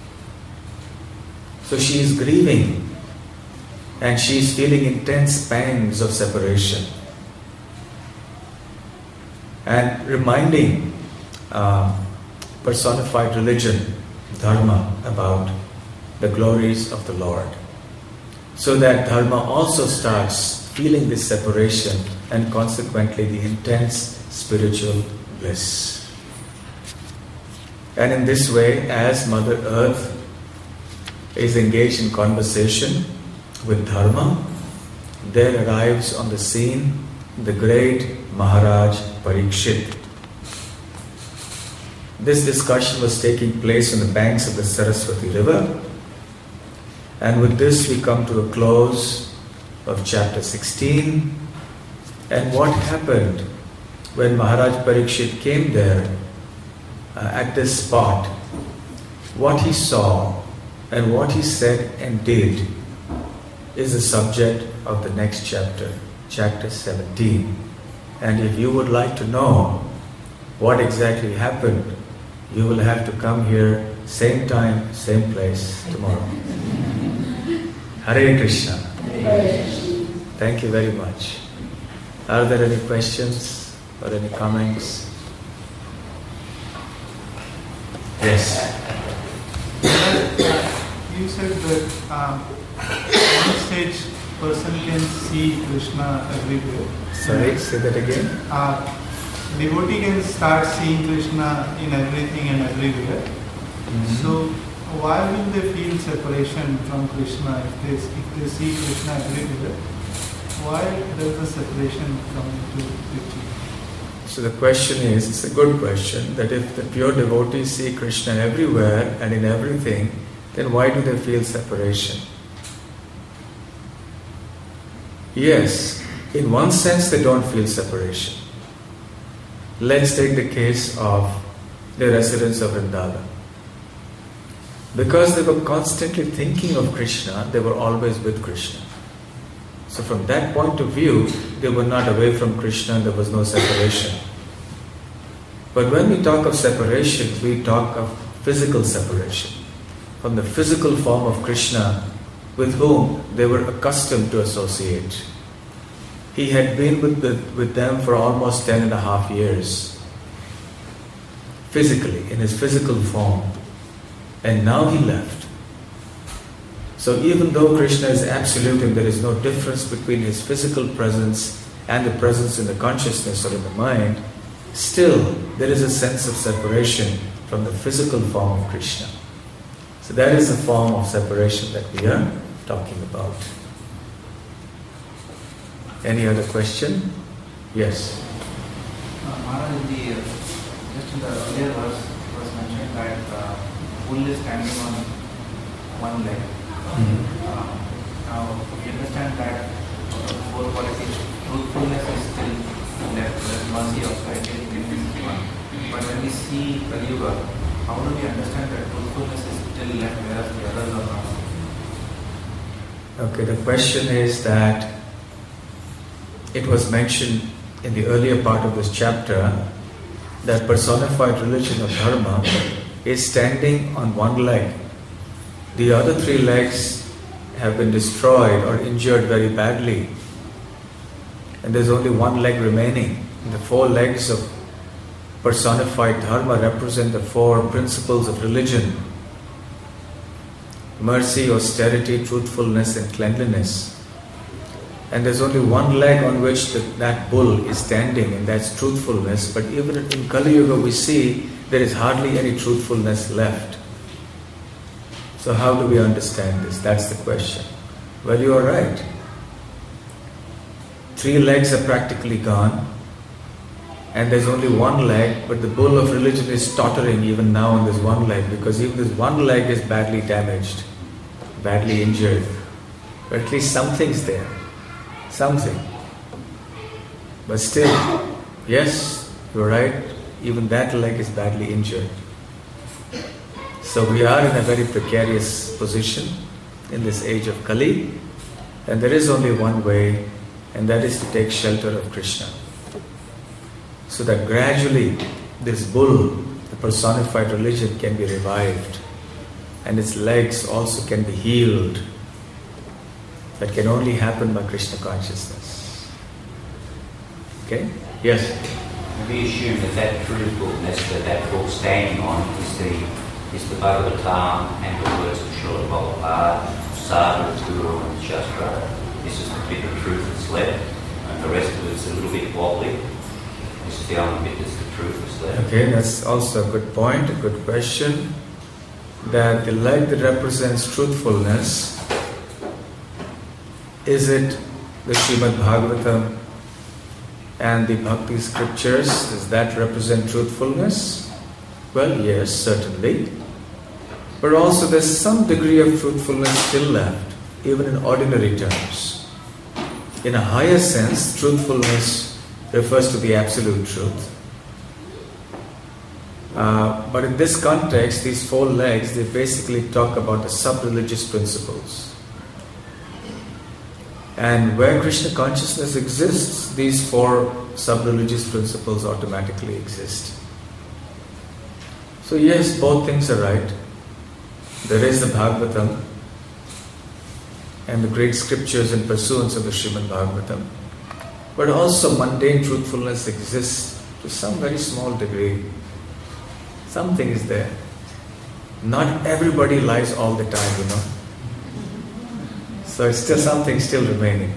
So she is grieving, and she is feeling intense pangs of separation, and reminding uh, personified religion, Dharma, about the glories of the Lord. So that Dharma also starts feeling this separation and consequently the intense spiritual bliss. And in this way, as Mother Earth is engaged in conversation with Dharma, there arrives on the scene the great Maharaj Parikshit. This discussion was taking place on the banks of the Saraswati River. And with this we come to a close of chapter sixteen. And what happened when Maharaj Parikshit came there uh, at this spot, what he saw and what he said and did is the subject of the next chapter, chapter seventeen. And if you would like to know what exactly happened, you will have to come here, same time, same place, tomorrow. Hare Krishna. Thank you very much. Are there any questions or any comments? Yes. You said that um, one stage person can see Krishna everywhere. Sorry, say that again. Uh, devotee can start seeing Krishna in everything and everywhere. Mm-hmm. So why will they feel separation from Krishna if they, if they see Krishna everywhere? Why does the separation come into picture? So the question is, it's a good question, that if the pure devotees see Krishna everywhere and in everything, then why do they feel separation? Yes, in one sense they don't feel separation. Let's take the case of the residents of Vrindavan. Because they were constantly thinking of Krishna, they were always with Krishna. So from that point of view, they were not away from Krishna and there was no separation. But when we talk of separation, we talk of physical separation from the physical form of Krishna with whom they were accustomed to associate. He had been with, the, with them for almost ten and a half years, physically, in his physical form. And now he left. So even though Krishna is absolute and there is no difference between his physical presence and the presence in the consciousness or in the mind, still there is a sense of separation from the physical form of Krishna. So that is the form of separation that we are talking about. Any other question? Yes. Uh, Maharaj, in the, uh, just in the earlier verse, it was mentioned that uh, bull is standing on one leg. Mm-hmm. Uh, now, we understand that uh, four qualities, truthfulness is still left, whereas mercy also, I think, is one. But when we see Kali Yuga, how do we understand that truthfulness is still left, whereas the others are not? Okay, the question is that it was mentioned in the earlier part of this chapter that personified religion of Dharma is standing on one leg. The other three legs have been destroyed or injured very badly. And there's only one leg remaining. And the four legs of personified Dharma represent the four principles of religion: mercy, austerity, truthfulness, and cleanliness. And there's only one leg on which the, that bull is standing, and that's truthfulness. But even in Kali Yuga we see there is hardly any truthfulness left. So how do we understand this? That's the question. Well, you are right. Three legs are practically gone, and there's only one leg, but the bull of religion is tottering even now on this one leg, because even this one leg is badly damaged, badly injured. But at least something's there. Something. But still, yes, you're right, even that leg is badly injured. So we are in a very precarious position in this age of Kali, and there is only one way, and that is to take shelter of Krishna. So that gradually this bull, the personified religion, can be revived, and its legs also can be healed. That can only happen by Krishna consciousness. Okay? Yes? We assume that that truthfulness that that book standing on is the is the Bhagavatam and the words of Srila Prabhupada, Sadhu, Guru and Shastra. This is the bit of truth that's left, and the rest of it's a little bit wobbly. This is the only bit that's the truth that's left. Okay, that's also a good point, a good question. That the leg that represents truthfulness, is it the Srimad Bhagavatam and the Bhakti scriptures? Does that represent truthfulness? Well, yes, certainly. But also there's some degree of truthfulness still left, even in ordinary terms. In a higher sense, truthfulness refers to the absolute truth. Uh, but in this context, these four legs, they basically talk about the sub-religious principles. And where Krishna consciousness exists, these four sub-religious principles automatically exist. So yes, both things are right. There is the Bhagavatam and the great scriptures and pursuance of the Srimad Bhagavatam. But also mundane truthfulness exists to some very small degree. Something is there. not everybody lies all the time, you know. So it's still something still remaining.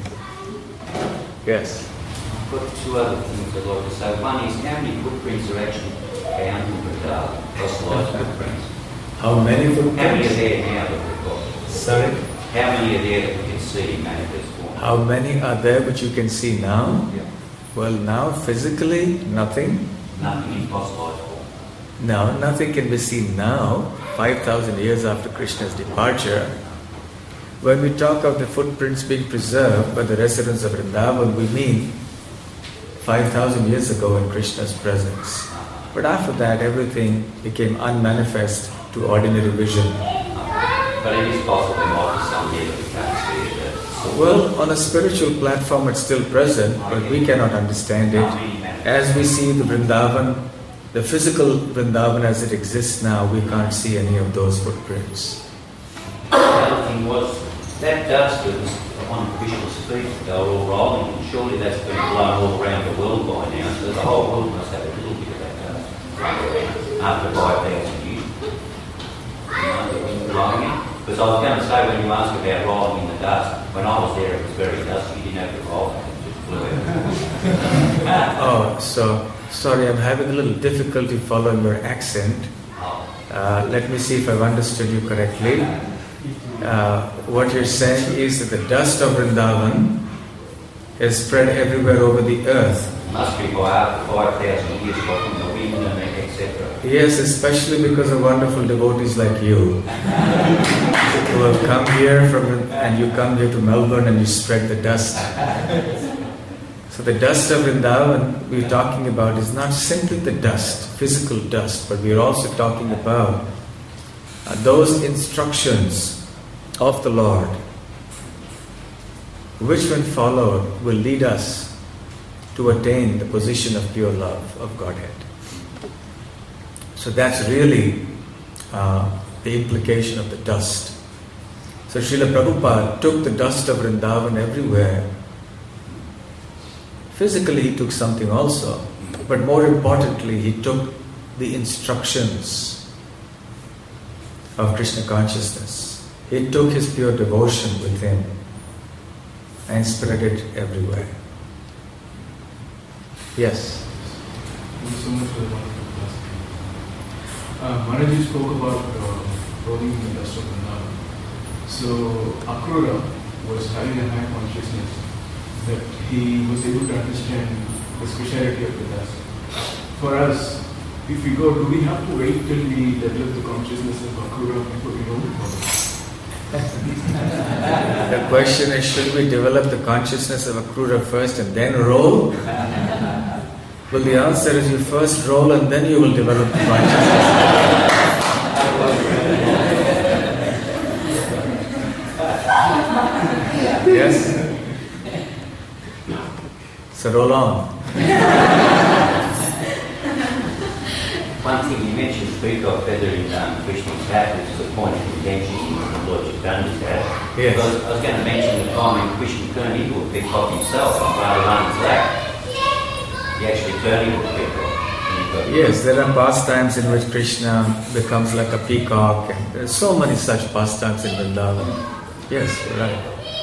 Yes. I've got two other things I'd like to say. One is how many footprints are actually found in Vrindavan, fossilized footprints? How many footprints? How many are there now that we've got? Sorry? How many are there that we can see in manifest form? How many are there which you can see now? Yeah. Well, now physically, nothing. Nothing in fossilized form. No, nothing can be seen now, five thousand years after Krishna's departure. When we talk of the footprints being preserved by the residents of Vrindavan, we mean five thousand years ago in Krishna's presence. But after that, everything became unmanifest to ordinary vision. But it is possible there might be some here that we can't see it. Well, on a spiritual platform it's still present, but we cannot understand it. As we see the Vrindavan, the physical Vrindavan as it exists now, we can't see any of those footprints. The other thing was, that dust that was on Krishna's feet, they were all rolling, and surely that's been blown all around the world by now, so the whole world must have a little bit of that dust after five thousand years. You know, that was blowing it. Because I was going to say, when you asked about rolling in the dust, when I was there it was very dusty, you didn't have to roll it, it just blew out. Oh, so, sorry, I'm having a little difficulty following your accent. Uh, let me see if I've understood you correctly. Uh, what you're saying is that the dust of Vrindavan is spread everywhere over the earth. Must be by after five thousand years, by from the wind and et cetera. Yes, especially because of wonderful devotees like you, who have come here from, and you come here to Melbourne and you spread the dust. So the dust of Vrindavan we're talking about is not simply the dust, physical dust, but we're also talking about uh, those instructions of the Lord, which when followed will lead us to attain the position of pure love of Godhead. So that's really uh, the implication of the dust. So Srila Prabhupada took the dust of Vrindavan everywhere. Physically he took something also, but more importantly he took the instructions of Krishna consciousness. He took his pure devotion with him and spread it everywhere. Yes? Thank you so much for the wonderful class. Uh, Maharaji spoke about uh, rolling in the dust of Vrindavan. So Akrura was having a high consciousness that he was able to understand the speciality of the dust. For us, if we go, do we have to wait till we develop the consciousness of Akrura before we know it? The question is, should we develop the consciousness of Akrura first and then roll? Well, the answer is you first roll and then you will develop the consciousness. Yes? So roll on. One thing you mentioned, peacock feather in um, Krishna's hat, which is a point of contention in Lord Chaitanya's hat. Yes. Because I was going to mention the time when Krishna turned into a peacock himself on Radharani's lap. He actually turned into a peacock. Yes, there are pastimes in which Krishna becomes like a peacock, and there are so many such pastimes in Vrindavan. Yes, you're right.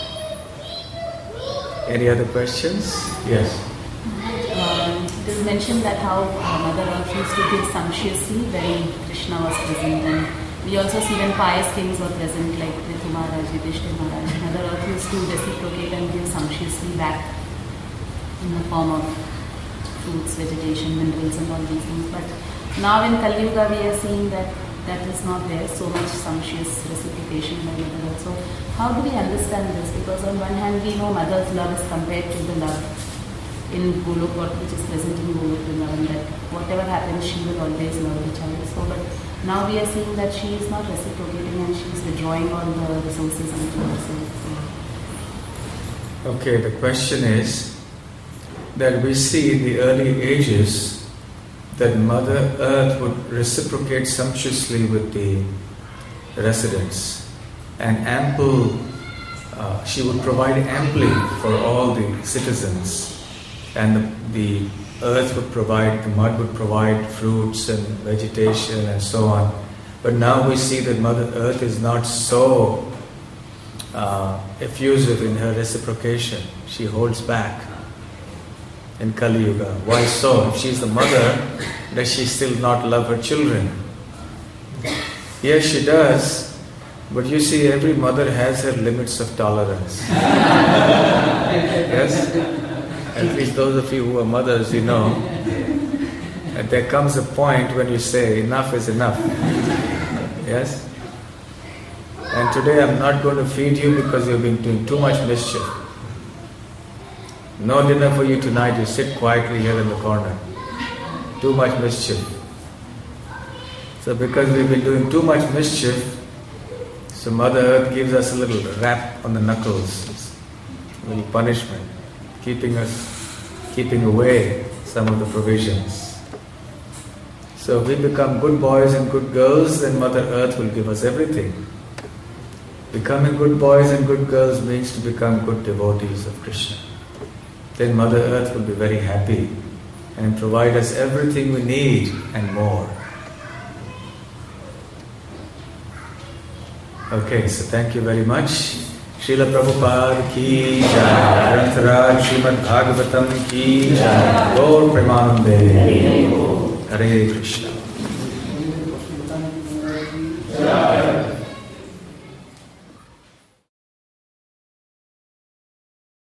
Any other questions? Yes. Um, it is mentioned that how uh, Mother Earth used to give sumptuously when Krishna was present, and we also see when pious kings were present, like Prithu Maharaj, Yudhishthira Maharaj. Mother Earth used to reciprocate and give sumptuously back in the form of fruits, vegetation, minerals and all these things. But now in Kali Yuga we are seeing that that is not there, so much sumptuous reciprocation by Mother Earth. So how do we understand this? Because on one hand we know Mother's love is compared to the love in Golok, which is present in Golok Vrindavan, that whatever happens she will always love the child. So but now we are seeing that she is not reciprocating and she is withdrawing all the resources unto herself. So. Okay, the question is that we see in the early ages that Mother Earth would reciprocate sumptuously with the residents, and ample, uh, she would provide amply for all the citizens, and the, the earth would provide, the mud would provide fruits and vegetation and so on. But now we see that Mother Earth is not so uh, effusive in her reciprocation. She holds back in Kali Yuga. Why so? If she is the mother, does she still not love her children? Yes, she does. But you see, every mother has her limits of tolerance. Yes? At least those of you who are mothers, you know, that there comes a point when you say, enough is enough. Yes? And today I'm not going to feed you because you've been doing too much mischief. No dinner for you tonight, you sit quietly here in the corner. Too much mischief. So because we've been doing too much mischief, so Mother Earth gives us a little rap on the knuckles, a little punishment, keeping us, keeping away some of the provisions. So if we become good boys and good girls, then Mother Earth will give us everything. Becoming good boys and good girls means to become good devotees of Krishna. Then Mother Earth will be very happy and provide us everything we need and more. Okay, so thank you very much. Srila Prabhupada ki jai, Grantaraj Srimad Bhagavatam ki jai, Gaur Premanande, Hare Krishna.